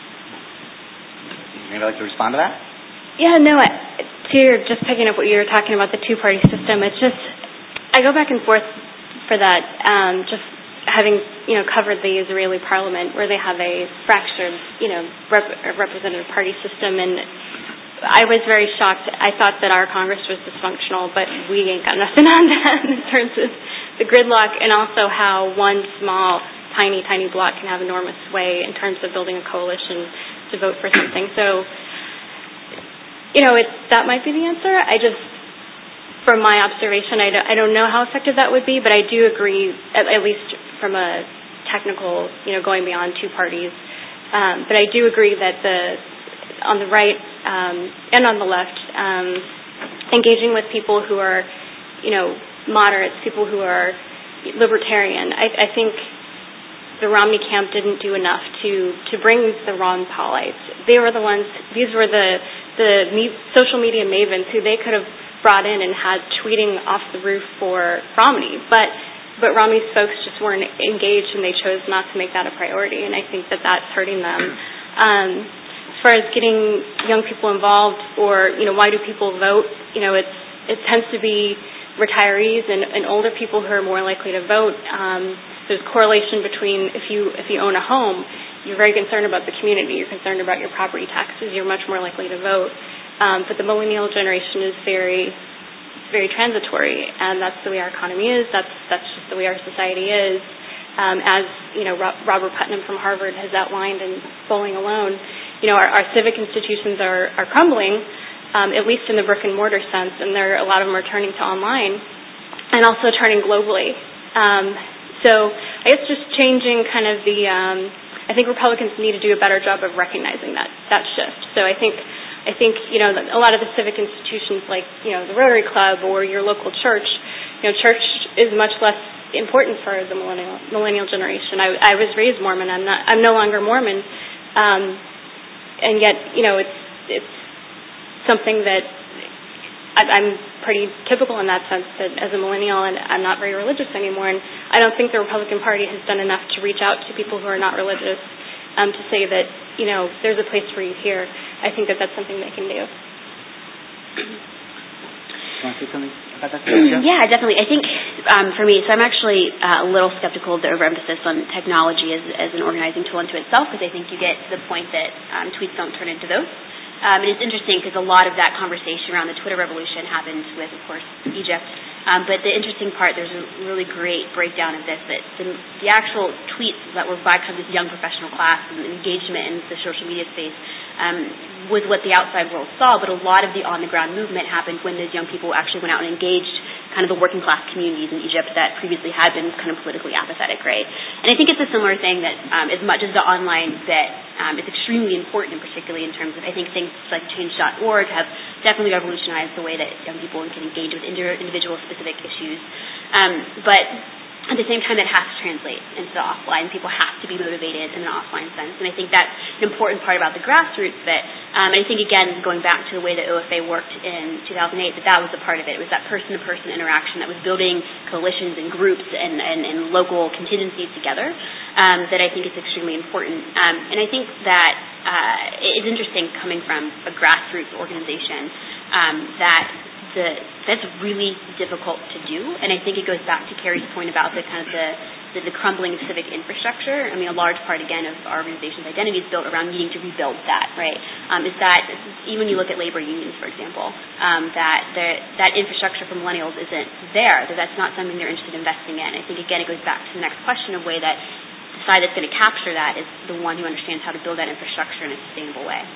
Anybody like to respond to that? Yeah, no, I, to just picking up what you were talking about, the two-party system, it's just, I go back and forth for that, um, just having, you know, covered the Israeli parliament where they have a fractured, you know, rep- representative party system, and I was very shocked. I thought that our Congress was dysfunctional, but we ain't got nothing on that in terms of the gridlock, and also how one small, tiny, tiny block can have enormous sway in terms of building a coalition to vote for something. So, you know, it's, that might be the answer. I just, from my observation, I don't, I don't know how effective that would be, but I do agree, at, at least from a technical, you know, going beyond two parties. Um, but I do agree that the, on the right um, and on the left, um, engaging with people who are, you know, moderates, people who are libertarian. I, I think the Romney camp didn't do enough to, to bring the Ron Paulites. They were the ones, these were the, the me, social media mavens who they could have brought in and had tweeting off the roof for Romney. But, but Romney's folks just weren't engaged, and they chose not to make that a priority, and I think that that's hurting them. Um, as far as getting young people involved, or, you know, why do people vote, you know, it's, it tends to be retirees and, and older people who are more likely to vote. Um, there's correlation between if you if you own a home, you're very concerned about the community, you're concerned about your property taxes, you're much more likely to vote. Um, but the millennial generation is very very transitory, and that's the way our economy is. That's that's just the way our society is. Um, as you know, Ro- Robert Putnam from Harvard has outlined in Bowling Alone, you know, our, our civic institutions are are crumbling. Um, at least in the brick and mortar sense, and there a lot of them are turning to online, and also turning globally. Um, so I guess just changing kind of the. Um, I think Republicans need to do a better job of recognizing that that shift. So I think I think you know a lot of the civic institutions like you know the Rotary Club or your local church, you know, church is much less important for the millennial millennial generation. I, I was raised Mormon. I'm not. I'm no longer Mormon, um, and yet you know it's it's. something that I'm pretty typical in that sense, that as a millennial, and I'm not very religious anymore, and I don't think the Republican Party has done enough to reach out to people who are not religious um, to say that, you know, there's a place for you here. I think that that's something they can do. You want to say something about that? Yeah, definitely. I think um, for me, so I'm actually uh, a little skeptical of the overemphasis on technology as, as an organizing tool unto itself, because I think you get to the point that um, tweets don't turn into votes. Um, and it's interesting because a lot of that conversation around the Twitter revolution happened with, of course, Egypt. Um, but the interesting part, there's a really great breakdown of this, that the, the actual tweets that were by kind of this young professional class and engagement in the social media space um, was what the outside world saw. But a lot of the on-the-ground movement happened when those young people actually went out and engaged kind of the working class communities in Egypt that previously had been kind of politically apathetic, right? And I think it's a similar thing that um, as much as the online bit um, is extremely important, particularly in terms of, I think things like change dot org have definitely revolutionized the way that young people can engage with individual specific issues. Um, but at the same time, it has to translate into the offline. People have to be motivated in an offline sense. And I think that's an important part about the grassroots bit. Um, and I think, again, going back to the way that O F A worked in two thousand eight, that that was a part of it. It was that person-to-person interaction that was building coalitions and groups and, and, and local contingencies together um, that I think is extremely important. Um, and I think that uh, it's interesting coming from a grassroots organization um, that The, that's really difficult to do, and I think it goes back to Carrie's point about the kind of the, the, the crumbling of civic infrastructure. I mean, a large part, again, of our organization's identity is built around needing to rebuild that, right? Um, is that, even when you look at labor unions, for example, um, that the, that infrastructure for millennials isn't there, that that's not something they're interested in investing in. I think, again, it goes back to the next question of way that the side that's going to capture that is the one who understands how to build that infrastructure in a sustainable way.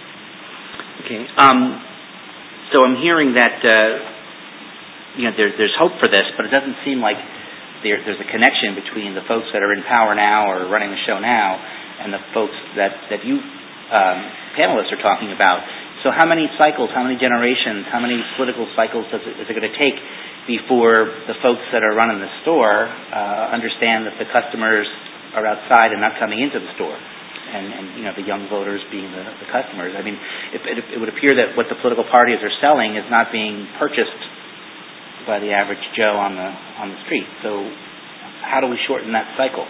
Okay. Um, So I'm hearing that uh, you know there, there's hope for this, but it doesn't seem like there, there's a connection between the folks that are in power now or running the show now and the folks that that you um, panelists are talking about. So how many cycles, how many generations, how many political cycles does it, is it going to take before the folks that are running the store uh, understand that the customers are outside and not coming into the store, and, and you know the young voters being the, the customers. I mean, it, it, it would appear that what the political parties are selling is not being purchased by the average Joe on the on the street. So, how do we shorten that cycle?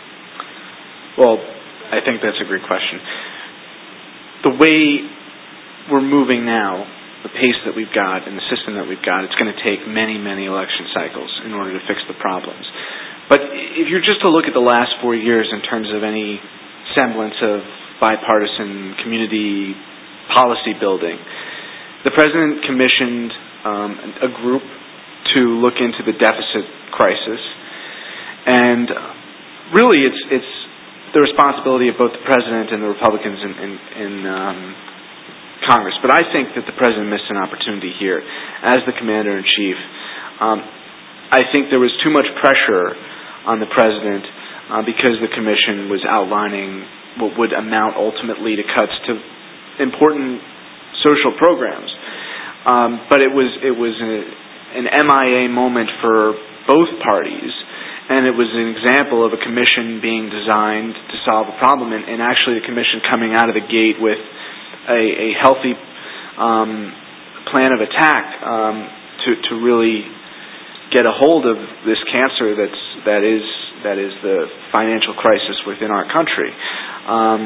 Well, I think that's a great question. The way we're moving now, the pace that we've got and the system that we've got, it's going to take many, many election cycles in order to fix the problems. But if you're just to look at the last four years in terms of any semblance of bipartisan community policy building, the President commissioned um, a group to look into the deficit crisis, and really it's it's the responsibility of both the President and the Republicans in, in, in um, Congress. But I think that the President missed an opportunity here as the Commander-in-Chief. Um, I think there was too much pressure on the President uh, because the Commission was outlining what would amount ultimately to cuts to important social programs. Um, but it was it was a, an M I A moment for both parties. And it was an example of a commission being designed to solve a problem, and, and actually the commission coming out of the gate with a, a healthy um, plan of attack um, to, to really get a hold of this cancer that's that is that is the financial crisis within our country. Um,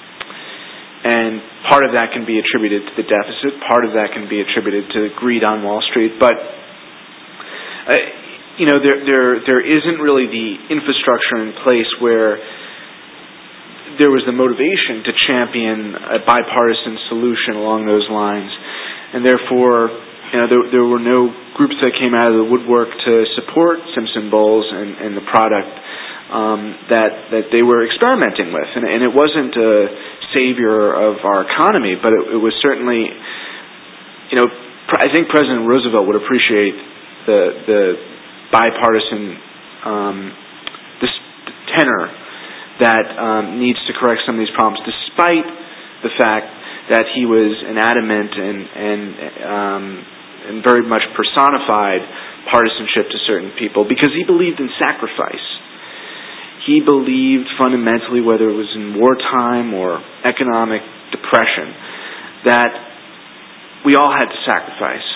and part of that can be attributed to the deficit. Part of that can be attributed to greed on Wall Street, but. Uh, You know, there there there isn't really the infrastructure in place where there was the motivation to champion a bipartisan solution along those lines, and therefore, you know, there, there were no groups that came out of the woodwork to support Simpson Bowles and, and the product um, that that they were experimenting with, and, and it wasn't a savior of our economy, but it, it was certainly, you know, I think President Roosevelt would appreciate the the bipartisan um, this tenor that um, needs to correct some of these problems, despite the fact that he was an adamant and and, um, and very much personified partisanship to certain people, because he believed in sacrifice. He believed fundamentally, whether it was in wartime or economic depression, that we all had to sacrifice.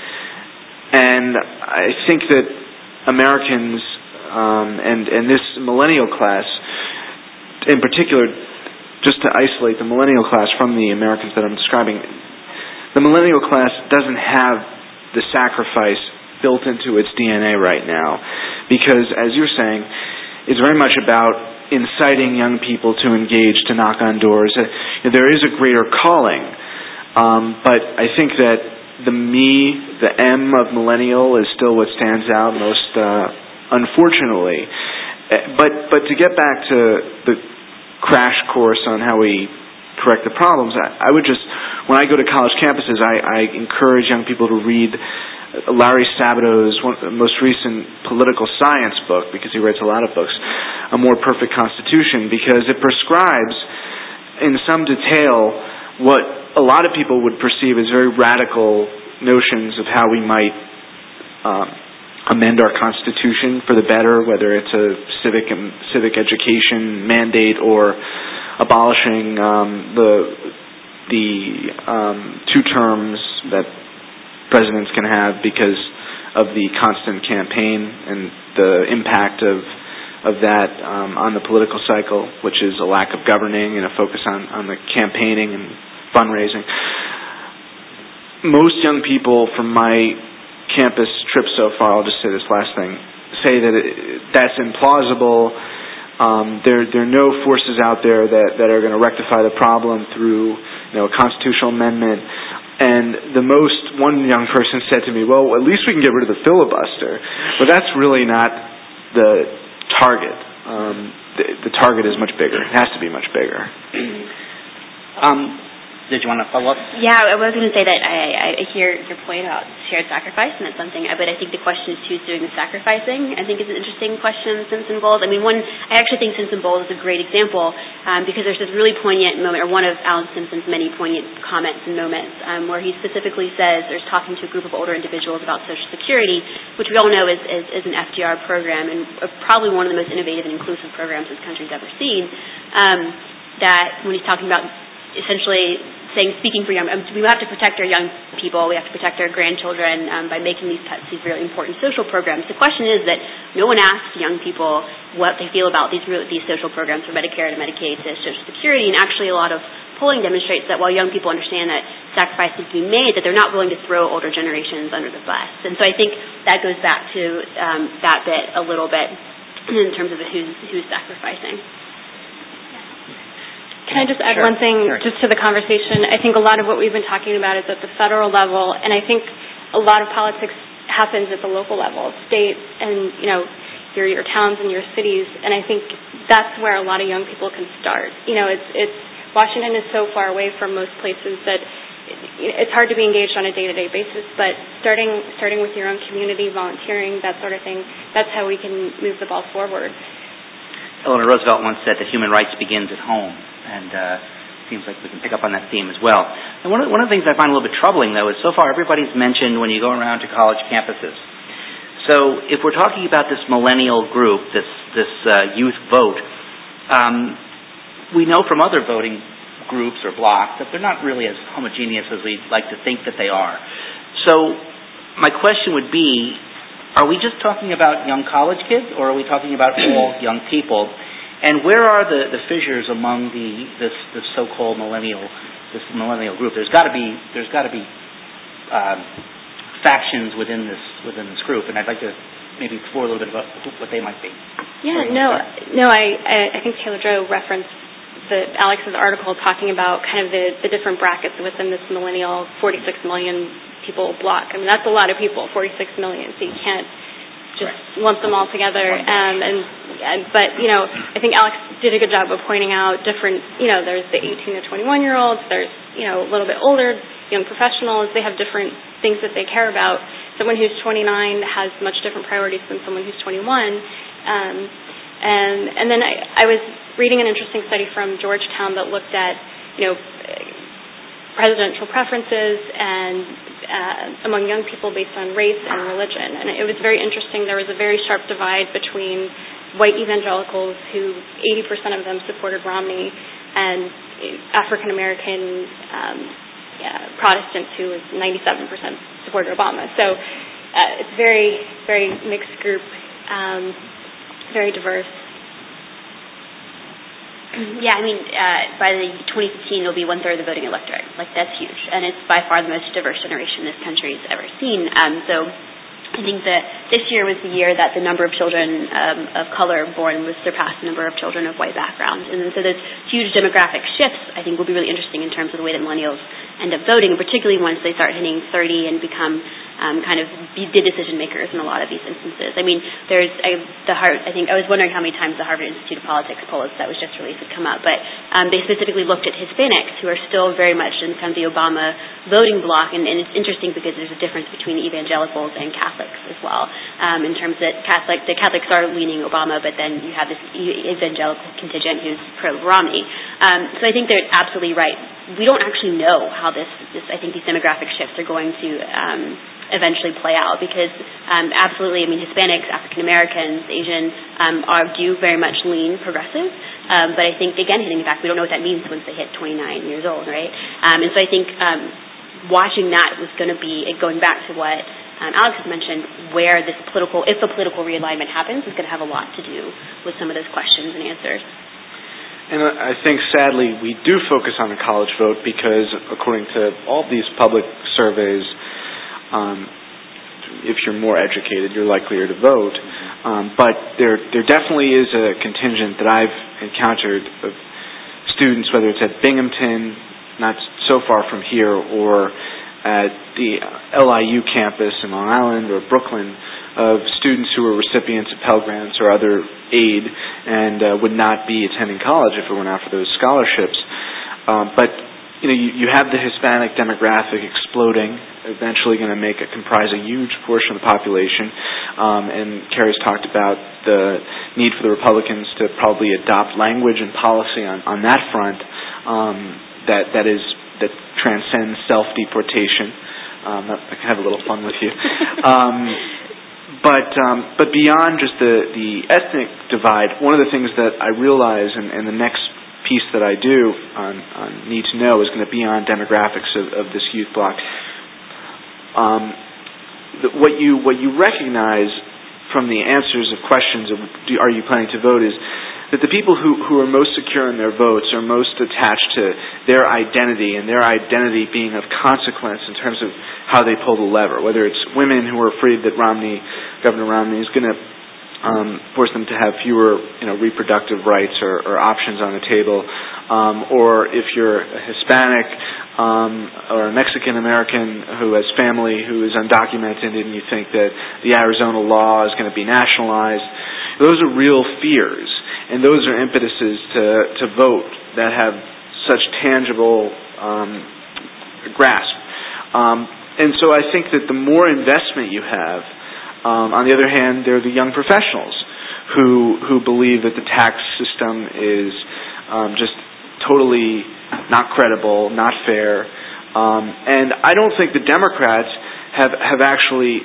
And I think that Americans um, and and this millennial class, in particular, just to isolate the millennial class from the Americans that I'm describing, the millennial class doesn't have the sacrifice built into its D N A right now, because, as you're saying, it's very much about inciting young people to engage, to knock on doors. Uh, there is a greater calling, um, but I think that the me, the M of millennial is still what stands out most, uh, unfortunately. But but to get back to the crash course on how we correct the problems, I, I would just, when I go to college campuses, I, I encourage young people to read Larry Sabato's one, most recent political science book, because he writes a lot of books, A More Perfect Constitution, because it prescribes in some detail what a lot of people would perceive as very radical notions of how we might um, amend our Constitution for the better, whether it's a civic and civic education mandate or abolishing um, the the um, two terms that presidents can have because of the constant campaign and the impact of of that um, on the political cycle, which is a lack of governing and a focus on, on the campaigning and fundraising. Most young people from my campus trip so far, I'll just say this last thing, say that it, that's implausible. Um, there, there are no forces out there that, that are going to rectify the problem through, you know, a constitutional amendment. And the most, one young person said to me, well, at least we can get rid of the filibuster. But that's really not the target. Um, the, the target is much bigger. It has to be much bigger. Um, did you want to follow up? Yeah, I was going to say that I, I hear your point about shared sacrifice, and that's something, but I think the question is who's doing the sacrificing, I think is an interesting question, Simpson Bowles. I mean, one, I actually think Simpson Bowles is a great example, um, because there's this really poignant moment, or one of Alan Simpson's many poignant comments and moments, um, where he specifically says, there's talking to a group of older individuals about Social Security, which we all know is, is, is an F D R program, and probably one of the most innovative and inclusive programs this country's ever seen, um, that when he's talking about essentially saying, speaking for young, um, we have to protect our young people, we have to protect our grandchildren um, by making these cuts, these really important social programs. The question is that no one asks young people what they feel about these these social programs, from Medicare to Medicaid to Social Security, and actually a lot of polling demonstrates that while young people understand that sacrifice is being made, that they're not willing to throw older generations under the bus. And so I think that goes back to um, that bit a little bit in terms of who's, who's sacrificing. Can I just add sure. one thing sure. just to the conversation? I think a lot of what we've been talking about is at the federal level, and I think a lot of politics happens at the local level, state and, you know, your your towns and your cities, and I think that's where a lot of young people can start. You know, it's it's Washington is so far away from most places that it's hard to be engaged on a day-to-day basis, but starting starting with your own community, volunteering, that sort of thing, that's how we can move the ball forward. Eleanor Roosevelt once said that human rights begins at home, and uh, it seems like we can pick up on that theme as well. And one of, one of the things I find a little bit troubling, though, is so far everybody's mentioned when you go around to college campuses. So if we're talking about this millennial group, this this uh, youth vote, um, we know from other voting groups or blocks that they're not really as homogeneous as we like to think that they are. So my question would be, are we just talking about young college kids, or are we talking about all young people? And where are the, the fissures among the this, this so-called millennial this millennial group? There's got to be there's got to be um, factions within this within this group, and I'd like to maybe explore a little bit about what they might be. Yeah, no, no, I I think Taylor Drow referenced the Alex's article talking about kind of the, the different brackets within this millennial forty-six million people block. I mean, that's a lot of people, forty-six million, so you can't just right. lump them all together. Um, and, and But, you know, I think Alex did a good job of pointing out different, you know, there's the eighteen to twenty-one-year-olds, there's, you know, a little bit older, young professionals, they have different things that they care about. Someone who's twenty-nine has much different priorities than someone who's twenty-one. Um, and, and then I, I was reading an interesting study from Georgetown that looked at, you know, presidential preferences and uh, among young people based on race and religion. And it was very interesting. There was a very sharp divide between white evangelicals, who eighty percent of them supported Romney, and African American um, yeah, Protestants, who was ninety-seven percent supported Obama. So uh, it's very, very mixed group, um, very diverse. Yeah, I mean, uh, by the twenty fifteen, it'll be one-third of the voting electorate. Like, that's huge. And it's by far the most diverse generation this country's ever seen. Um, so I think that this year was the year that the number of children um, of color born was surpassed the number of children of white background. And so those huge demographic shifts, I think, will be really interesting in terms of the way that millennials end up voting, particularly once they start hitting thirty and become um, kind of be the decision makers in a lot of these instances. I mean, there's I, the Harvard, I think I was wondering how many times the Harvard Institute of Politics poll that was just released had come up, but um, they specifically looked at Hispanics, who are still very much in kind of the Obama voting bloc, and, and it's interesting because there's a difference between evangelicals and Catholics as well, um, in terms that Catholic the Catholics are leaning Obama, but then you have this evangelical contingent who's pro Romney. Um, so I think they're absolutely right. We don't actually know how this, this I think these demographic shifts are going to um, eventually play out, because um, absolutely, I mean, Hispanics, African Americans, Asian um, are do very much lean progressive, um, but I think, again, hitting the fact, we don't know what that means once they hit twenty-nine years old, right? Um, and so I think um, watching that was going to be, going back to what um, Alex has mentioned, where this political, if the political realignment happens, is going to have a lot to do with some of those questions and answers. And I think, sadly, we do focus on the college vote because, according to all these public surveys, um, if you're more educated, you're likelier to vote. Um, but there, there definitely is a contingent that I've encountered of students, whether it's at Binghamton, not so far from here, or at the L I U campus in Long Island or Brooklyn, of students who are recipients of Pell Grants or other aid and uh, would not be attending college if it were not for those scholarships. Um, but you know, you, you have the Hispanic demographic exploding, eventually going to make it comprise a huge portion of the population. Um, and Carrie's talked about the need for the Republicans to probably adopt language and policy on, on that front um, that that is that transcends self-deportation. Um, I can have a little fun with you. Um, but um, but beyond just the, the ethnic divide, one of the things that I realize, and, and the next piece that I do on, on Need to Know is going to be on demographics of, of this youth bloc. Um, the, what you what you recognize from the answers of questions of do, are you planning to vote is that the people who, who are most secure in their votes are most attached to their identity, and their identity being of consequence in terms of how they pull the lever. Whether it's women who are afraid that Romney, Governor Romney, is going to um, force them to have fewer, you know, reproductive rights or, or options on the table, um, or if you're a Hispanic um, or a Mexican American who has family who is undocumented, and you think that the Arizona law is going to be nationalized. Those are real fears. And those are impetuses to, to vote that have such tangible um, grasp. Um, and so I think that the more investment you have, um, on the other hand, there are the young professionals who who believe that the tax system is um, just totally not credible, not fair. Um, and I don't think the Democrats have, have actually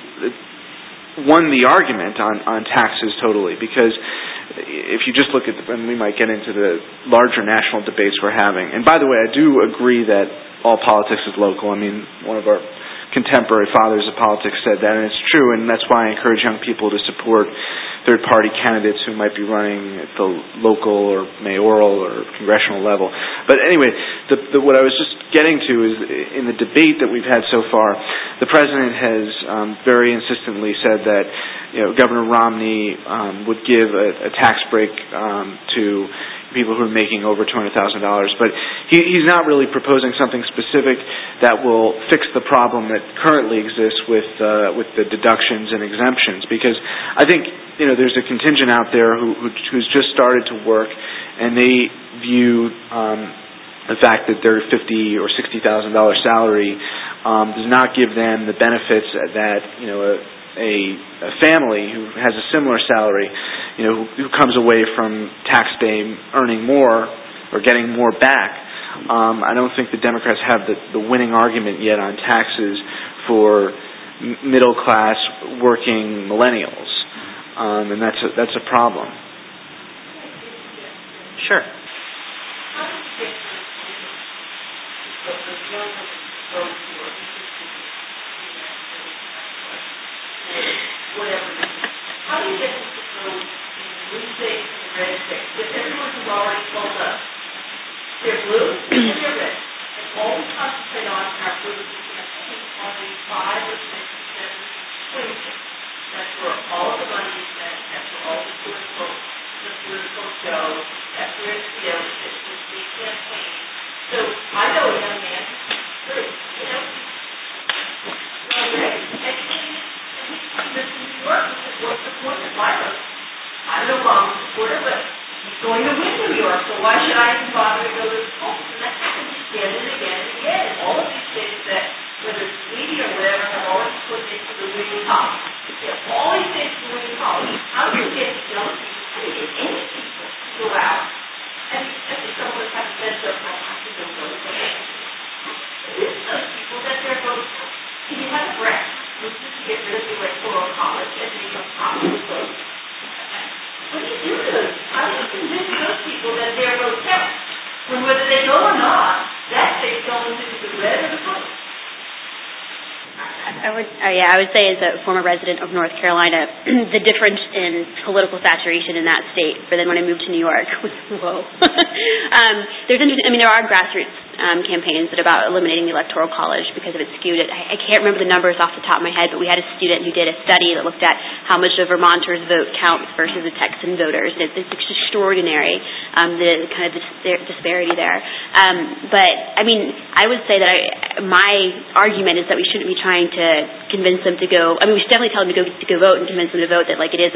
won the argument on, on taxes totally, because if you just look at, the, and we might get into the larger national debates we're having. And by the way, I do agree that all politics is local. I mean, one of our contemporary fathers of politics said that, and it's true, and that's why I encourage young people to support third-party candidates who might be running at the local or mayoral or congressional level. But anyway, the, the, what I was just getting to is in the debate that we've had so far, the president has um, very insistently said that, you know, Governor Romney um, would give a, a tax break um, to people who are making over two hundred thousand dollars. But he, he's not really proposing something specific that will fix the problem that currently exists with uh, with the deductions and exemptions. Because I think, you know, there's a contingent out there who, who who's just started to work, and they view um, the fact that their fifty or sixty thousand dollar salary um, does not give them the benefits that, you know, a, a, a family who has a similar salary, you know, who, who comes away from tax day earning more or getting more back. Um, I don't think the Democrats have the, the winning argument yet on taxes for m- middle class working millennials, um, and that's a, that's a problem. Sure. Whatever. How do you get them to go in blue states and red states? If everyone has already told us they're blue and they're red, and all we concentrate on in our political campaigns are the five or six or seven swing states. That's where all of the money is spent. That's where all the political, the political show. That's where it's, you know, it's just the campaign. So I know a young man, you know, what's the point of virus? I'm an Obama supporter, but he's going to win New York, so why should I even bother to go to the polls? And that happens again and again and again. And all of these states that, whether it's media or whatever, have always put into the winning column. They have always been in the winning column. How do you get young people, how do you get any people to go out? And especially someone who has said so, I have to go vote for them. This is those people that they're voting for. Can you have a breath? Which is to get rid of the electoral college and make a popular vote. What do you do to those? How do you convince those people that their vote counts? When whether they go or not, that state's going to the red or the blue. I would, uh, yeah, I would say as a former resident of North Carolina, the difference in political saturation in that state, but then when I moved to New York, was whoa. um, there's, I mean, there are grassroots um, campaigns that are about eliminating the Electoral College because of its skewed. I, I can't remember the numbers off the top of my head, but we had a student who did a study that looked at how much a Vermonter's vote counts versus a Texan voter's. It's, it's extraordinary, um, the kind of dis- disparity there. Um, but I mean, I would say that I, my argument is that we shouldn't be trying to convince them to go. I mean, we should definitely tell them to go to go vote and convince them to vote that like it is a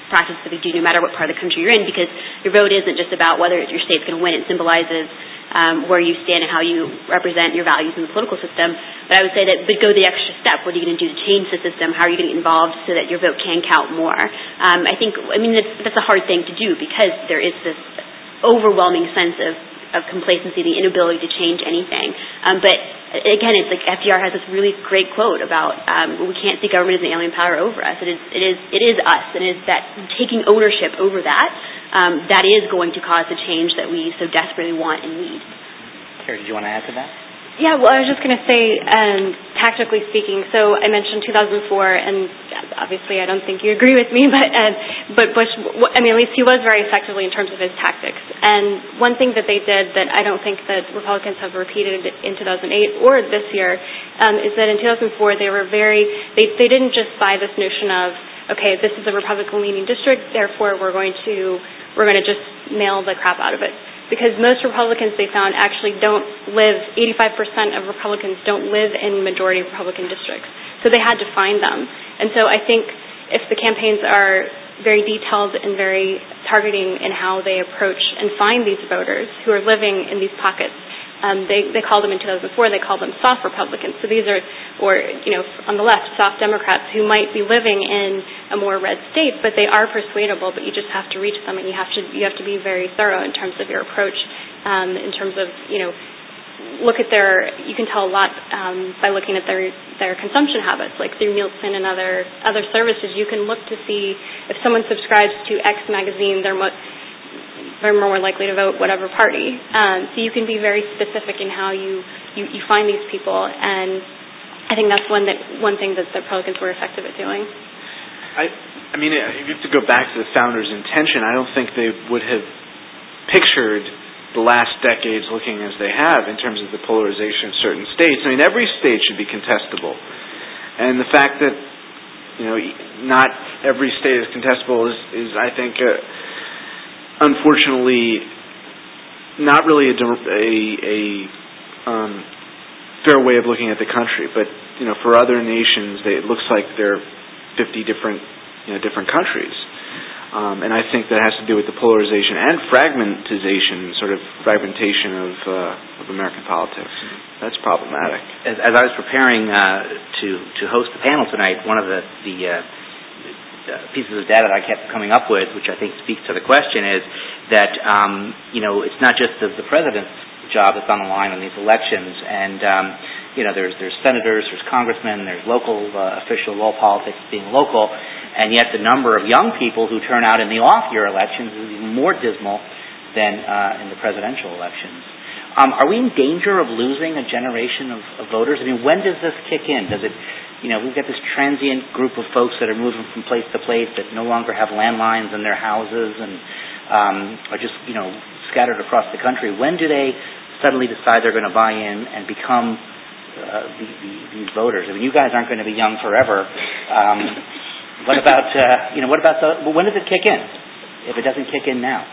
practice that we do no matter what part of the country you're in, because your vote isn't just about whether your state's going to win. It symbolizes um, where you stand and how you represent your values in the political system. But I would say that, but go the extra step. What are you going to do to change the system? How are you going to get involved so that your vote can count more? Um, I think, I mean, that's, that's a hard thing to do because there is this overwhelming sense of of complacency, the inability to change anything. Um, but again, it's like F D R has this really great quote about um, we can't see government as an alien power over us. It is, it is, it is us, and it is that taking ownership over that um, that is going to cause the change that we so desperately want and need. Carrie, did you want to add to that? Yeah, well, I was just going to say, um, tactically speaking, so I mentioned two thousand four, and obviously I don't think you agree with me, but uh, but Bush, I mean, at least he was very effectively in terms of his tactics. And one thing that they did that I don't think that Republicans have repeated in two thousand eight or this year um, is that in two thousand four they were very, they, they didn't just buy this notion of, okay, this is a Republican-leaning district, therefore we're going to, we're going to just nail the crap out of it. Because most Republicans, they found, actually don't live, eighty-five percent of Republicans don't live in majority Republican districts. So they had to find them. And so I think if the campaigns are very detailed and very targeting in how they approach and find these voters who are living in these pockets, um, they, they called them in two thousand four, they called them soft Republicans. So these are, or, you know, on the left, soft Democrats who might be living in a more red state, but they are persuadable, but you just have to reach them, and you have to you have to be very thorough in terms of your approach, um, in terms of, you know, look at their, you can tell a lot um, by looking at their their consumption habits, like through Nielsen and other other services. You can look to see if someone subscribes to X magazine, they're mo- they're more likely to vote whatever party. Um, so you can be very specific in how you, you, you find these people, and I think that's one that one thing that the Republicans were effective at doing. I, I mean, if you have to go back to the founders' intention, I don't think they would have pictured the last decades looking as they have in terms of the polarization of certain states. I mean, every state should be contestable, and the fact that, you know, not every state is contestable is, is I think, uh, unfortunately, not really a, a, a um, fair way of looking at the country. But, you know, for other nations, they, it looks like there are fifty different, you know, different countries. Um, and I think that has to do with the polarization and fragmentization, sort of fragmentation of uh, of American politics. That's problematic. As, as I was preparing uh, to to host the panel tonight, one of the the uh, pieces of data that I kept coming up with, which I think speaks to the question, is that um, you know it's not just the, the president's job that's on the line on these elections, and um, you know there's there's senators, there's congressmen, there's local uh, official law politics being local. And yet the number of young people who turn out in the off-year elections is even more dismal than uh, in the presidential elections. Um, are we in danger of losing a generation of, of voters? I mean, when does this kick in? Does it, you know, we've got this transient group of folks that are moving from place to place that no longer have landlines in their houses and um, are just, you know, scattered across the country. When do they suddenly decide they're going to buy in and become uh, the, the, these voters? I mean, you guys aren't going to be young forever. Um, What about, uh, you know, what about the, well, when does it kick in, if it doesn't kick in now?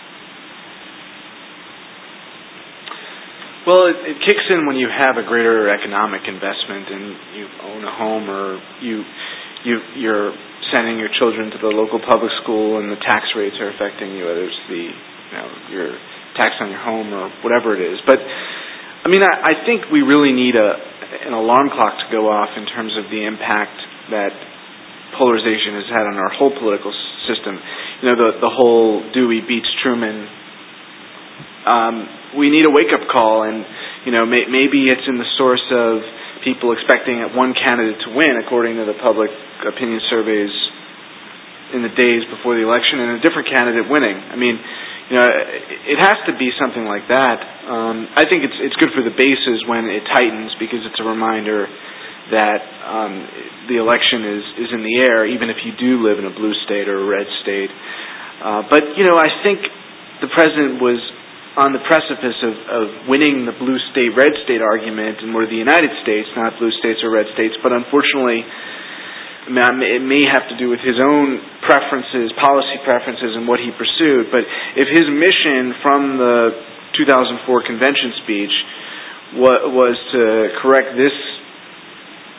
Well, it, it kicks in when you have a greater economic investment and you own a home, or you, you, you're sending your children to the local public school and the tax rates are affecting you, whether it's the, you know, your tax on your home or whatever it is. But, I mean, I, I think we really need a, an alarm clock to go off in terms of the impact that polarization has had on our whole political system. You know, the the whole Dewey beats Truman. Um, we need a wake-up call, and, you know, may, maybe it's in the source of people expecting one candidate to win, according to the public opinion surveys in the days before the election, and a different candidate winning. I mean, you know, it has to be something like that. Um, I think it's it's good for the bases when it tightens, because it's a reminder that um, the election is, is in the air, even if you do live in a blue state or a red state. Uh, but, you know, I think the president was on the precipice of, of winning the blue state, red state argument, and we're the United States, not blue states or red states. But unfortunately, I mean, it may have to do with his own preferences, policy preferences, and what he pursued. But if his mission from the two thousand four convention speech was, was to correct this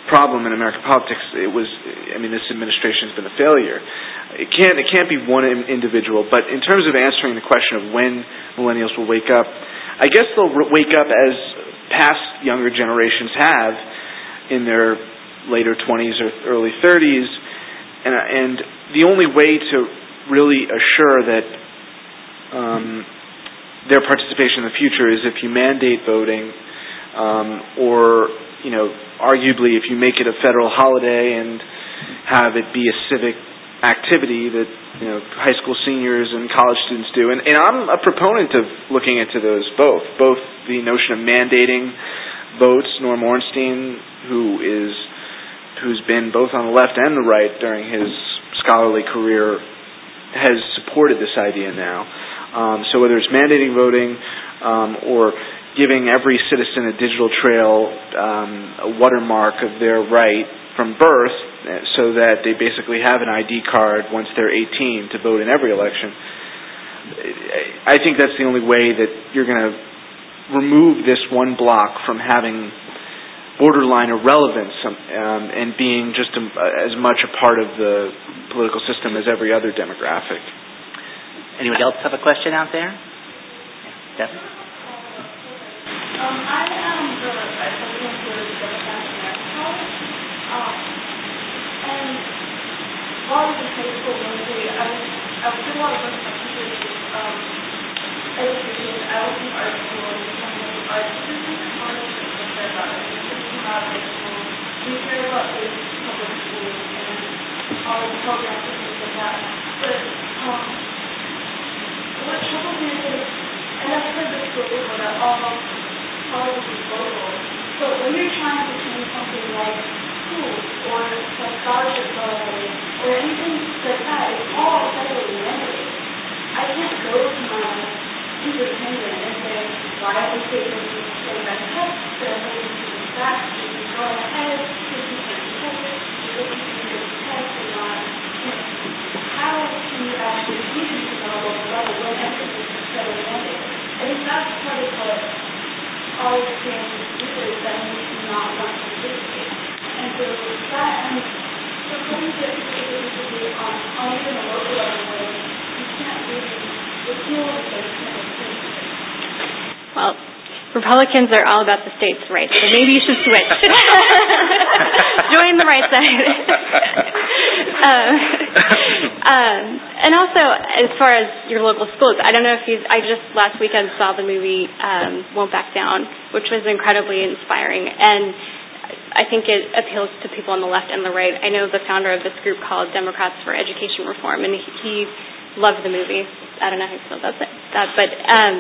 problem in American politics, it was, I mean, this administration has been a failure. It can't, it can't be one individual, but in terms of answering the question of when millennials will wake up, I guess they'll wake up as past younger generations have in their later twenties or early thirties, and, and the only way to really assure that um, their participation in the future is if you mandate voting, um, or, you know, arguably if you make it a federal holiday and have it be a civic activity that, you know, high school seniors and college students do. And, and I'm a proponent of looking into those both. Both the notion of mandating votes. Norm Ornstein, who is, who's been both on the left and the right during his scholarly career, has supported this idea now. Um, so whether it's mandating voting um, or giving every citizen a digital trail, um, a watermark of their right from birth, so that they basically have an I D card once they're eighteen to vote in every election. I think that's the only way that you're going to remove this one block from having borderline irrelevance um, and being just a, as much a part of the political system as every other demographic. Anybody else have a question out there? Yeah. Definitely. Um, I am the president for the Democratic American College, um, and while I was in high school, mostly, I was, I was doing a lot of work on teachers, um, education. I was in art school, and becoming an art student in college, and I care about it. We have high school, we care about basic public schools, and all the programs and things like that. But, um, what troubles me is, and I've heard this before, that all politics is local. So when you're trying to change something like schools or like scholarship programs or anything like that, it's all federally mandated. I can't go to my superintendent and say, why are we taking these things as tests? They're taking these back. You can go ahead, this is your test, you're looking to do this test and not, you know, how can you actually do this at a local level when everything is federally mandated? I think that's part of what all experiences do is that makes you not want to participate. And so that, and so going to participate on, on even a local level where you can't really, it's no Well, Republicans are all about the states' rights, so maybe you should switch. Join the right side. um, um, and also, as far as your local schools, I don't know if you, I just last weekend saw the movie um, Won't Back Down, which was incredibly inspiring, and I think it appeals to people on the left and the right. I know the founder of this group called Democrats for Education Reform, and he, he loved the movie. I don't know how he feels about that, but um,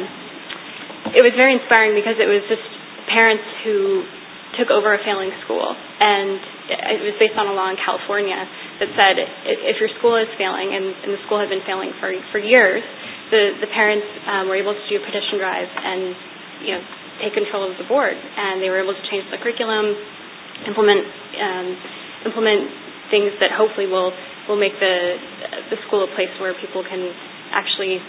it was very inspiring because it was just parents who took over a failing school, and it was based on a law in California that said if your school is failing, and, and the school had been failing for for years, the the parents um, were able to do a petition drive and, you know, take control of the board, and they were able to change the curriculum, implement um, implement things that hopefully will will make the the school a place where people can actually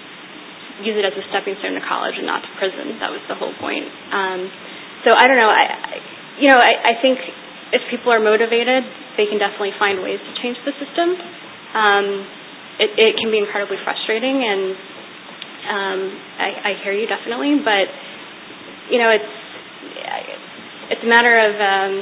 use it as a stepping stone to college and not to prison. That was the whole point. Um, so I don't know. I, I you know I, I think if people are motivated, they can definitely find ways to change the system. Um, it, it can be incredibly frustrating, and um, I, I hear you definitely. But you know, it's it's a matter of um,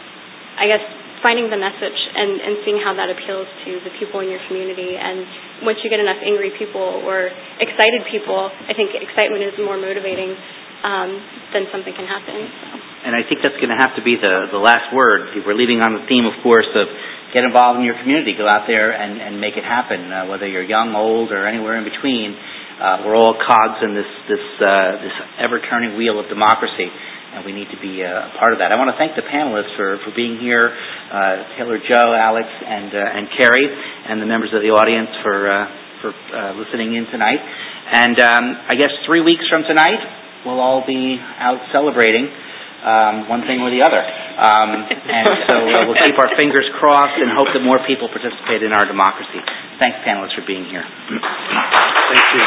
I guess finding the message and, and seeing how that appeals to the people in your community. And once you get enough angry people or excited people, I think excitement is more motivating, um, then something can happen. So. And I think that's going to have to be the, the last word. We're leaving on the theme, of course, of get involved in your community. Go out there and, and make it happen, uh, whether you're young, old, or anywhere in between. Uh, we're all cogs in this, this, uh, this ever-turning wheel of democracy. And we need to be a part of that. I want to thank the panelists for, for being here, uh, Taylor, Joe, Alex, and uh, and Carrie, and the members of the audience for uh, for uh, listening in tonight. And um, I guess three weeks from tonight, we'll all be out celebrating um, one thing or the other. Um, and so uh, we'll keep our fingers crossed and hope that more people participate in our democracy. Thanks, panelists, for being here. Thank you.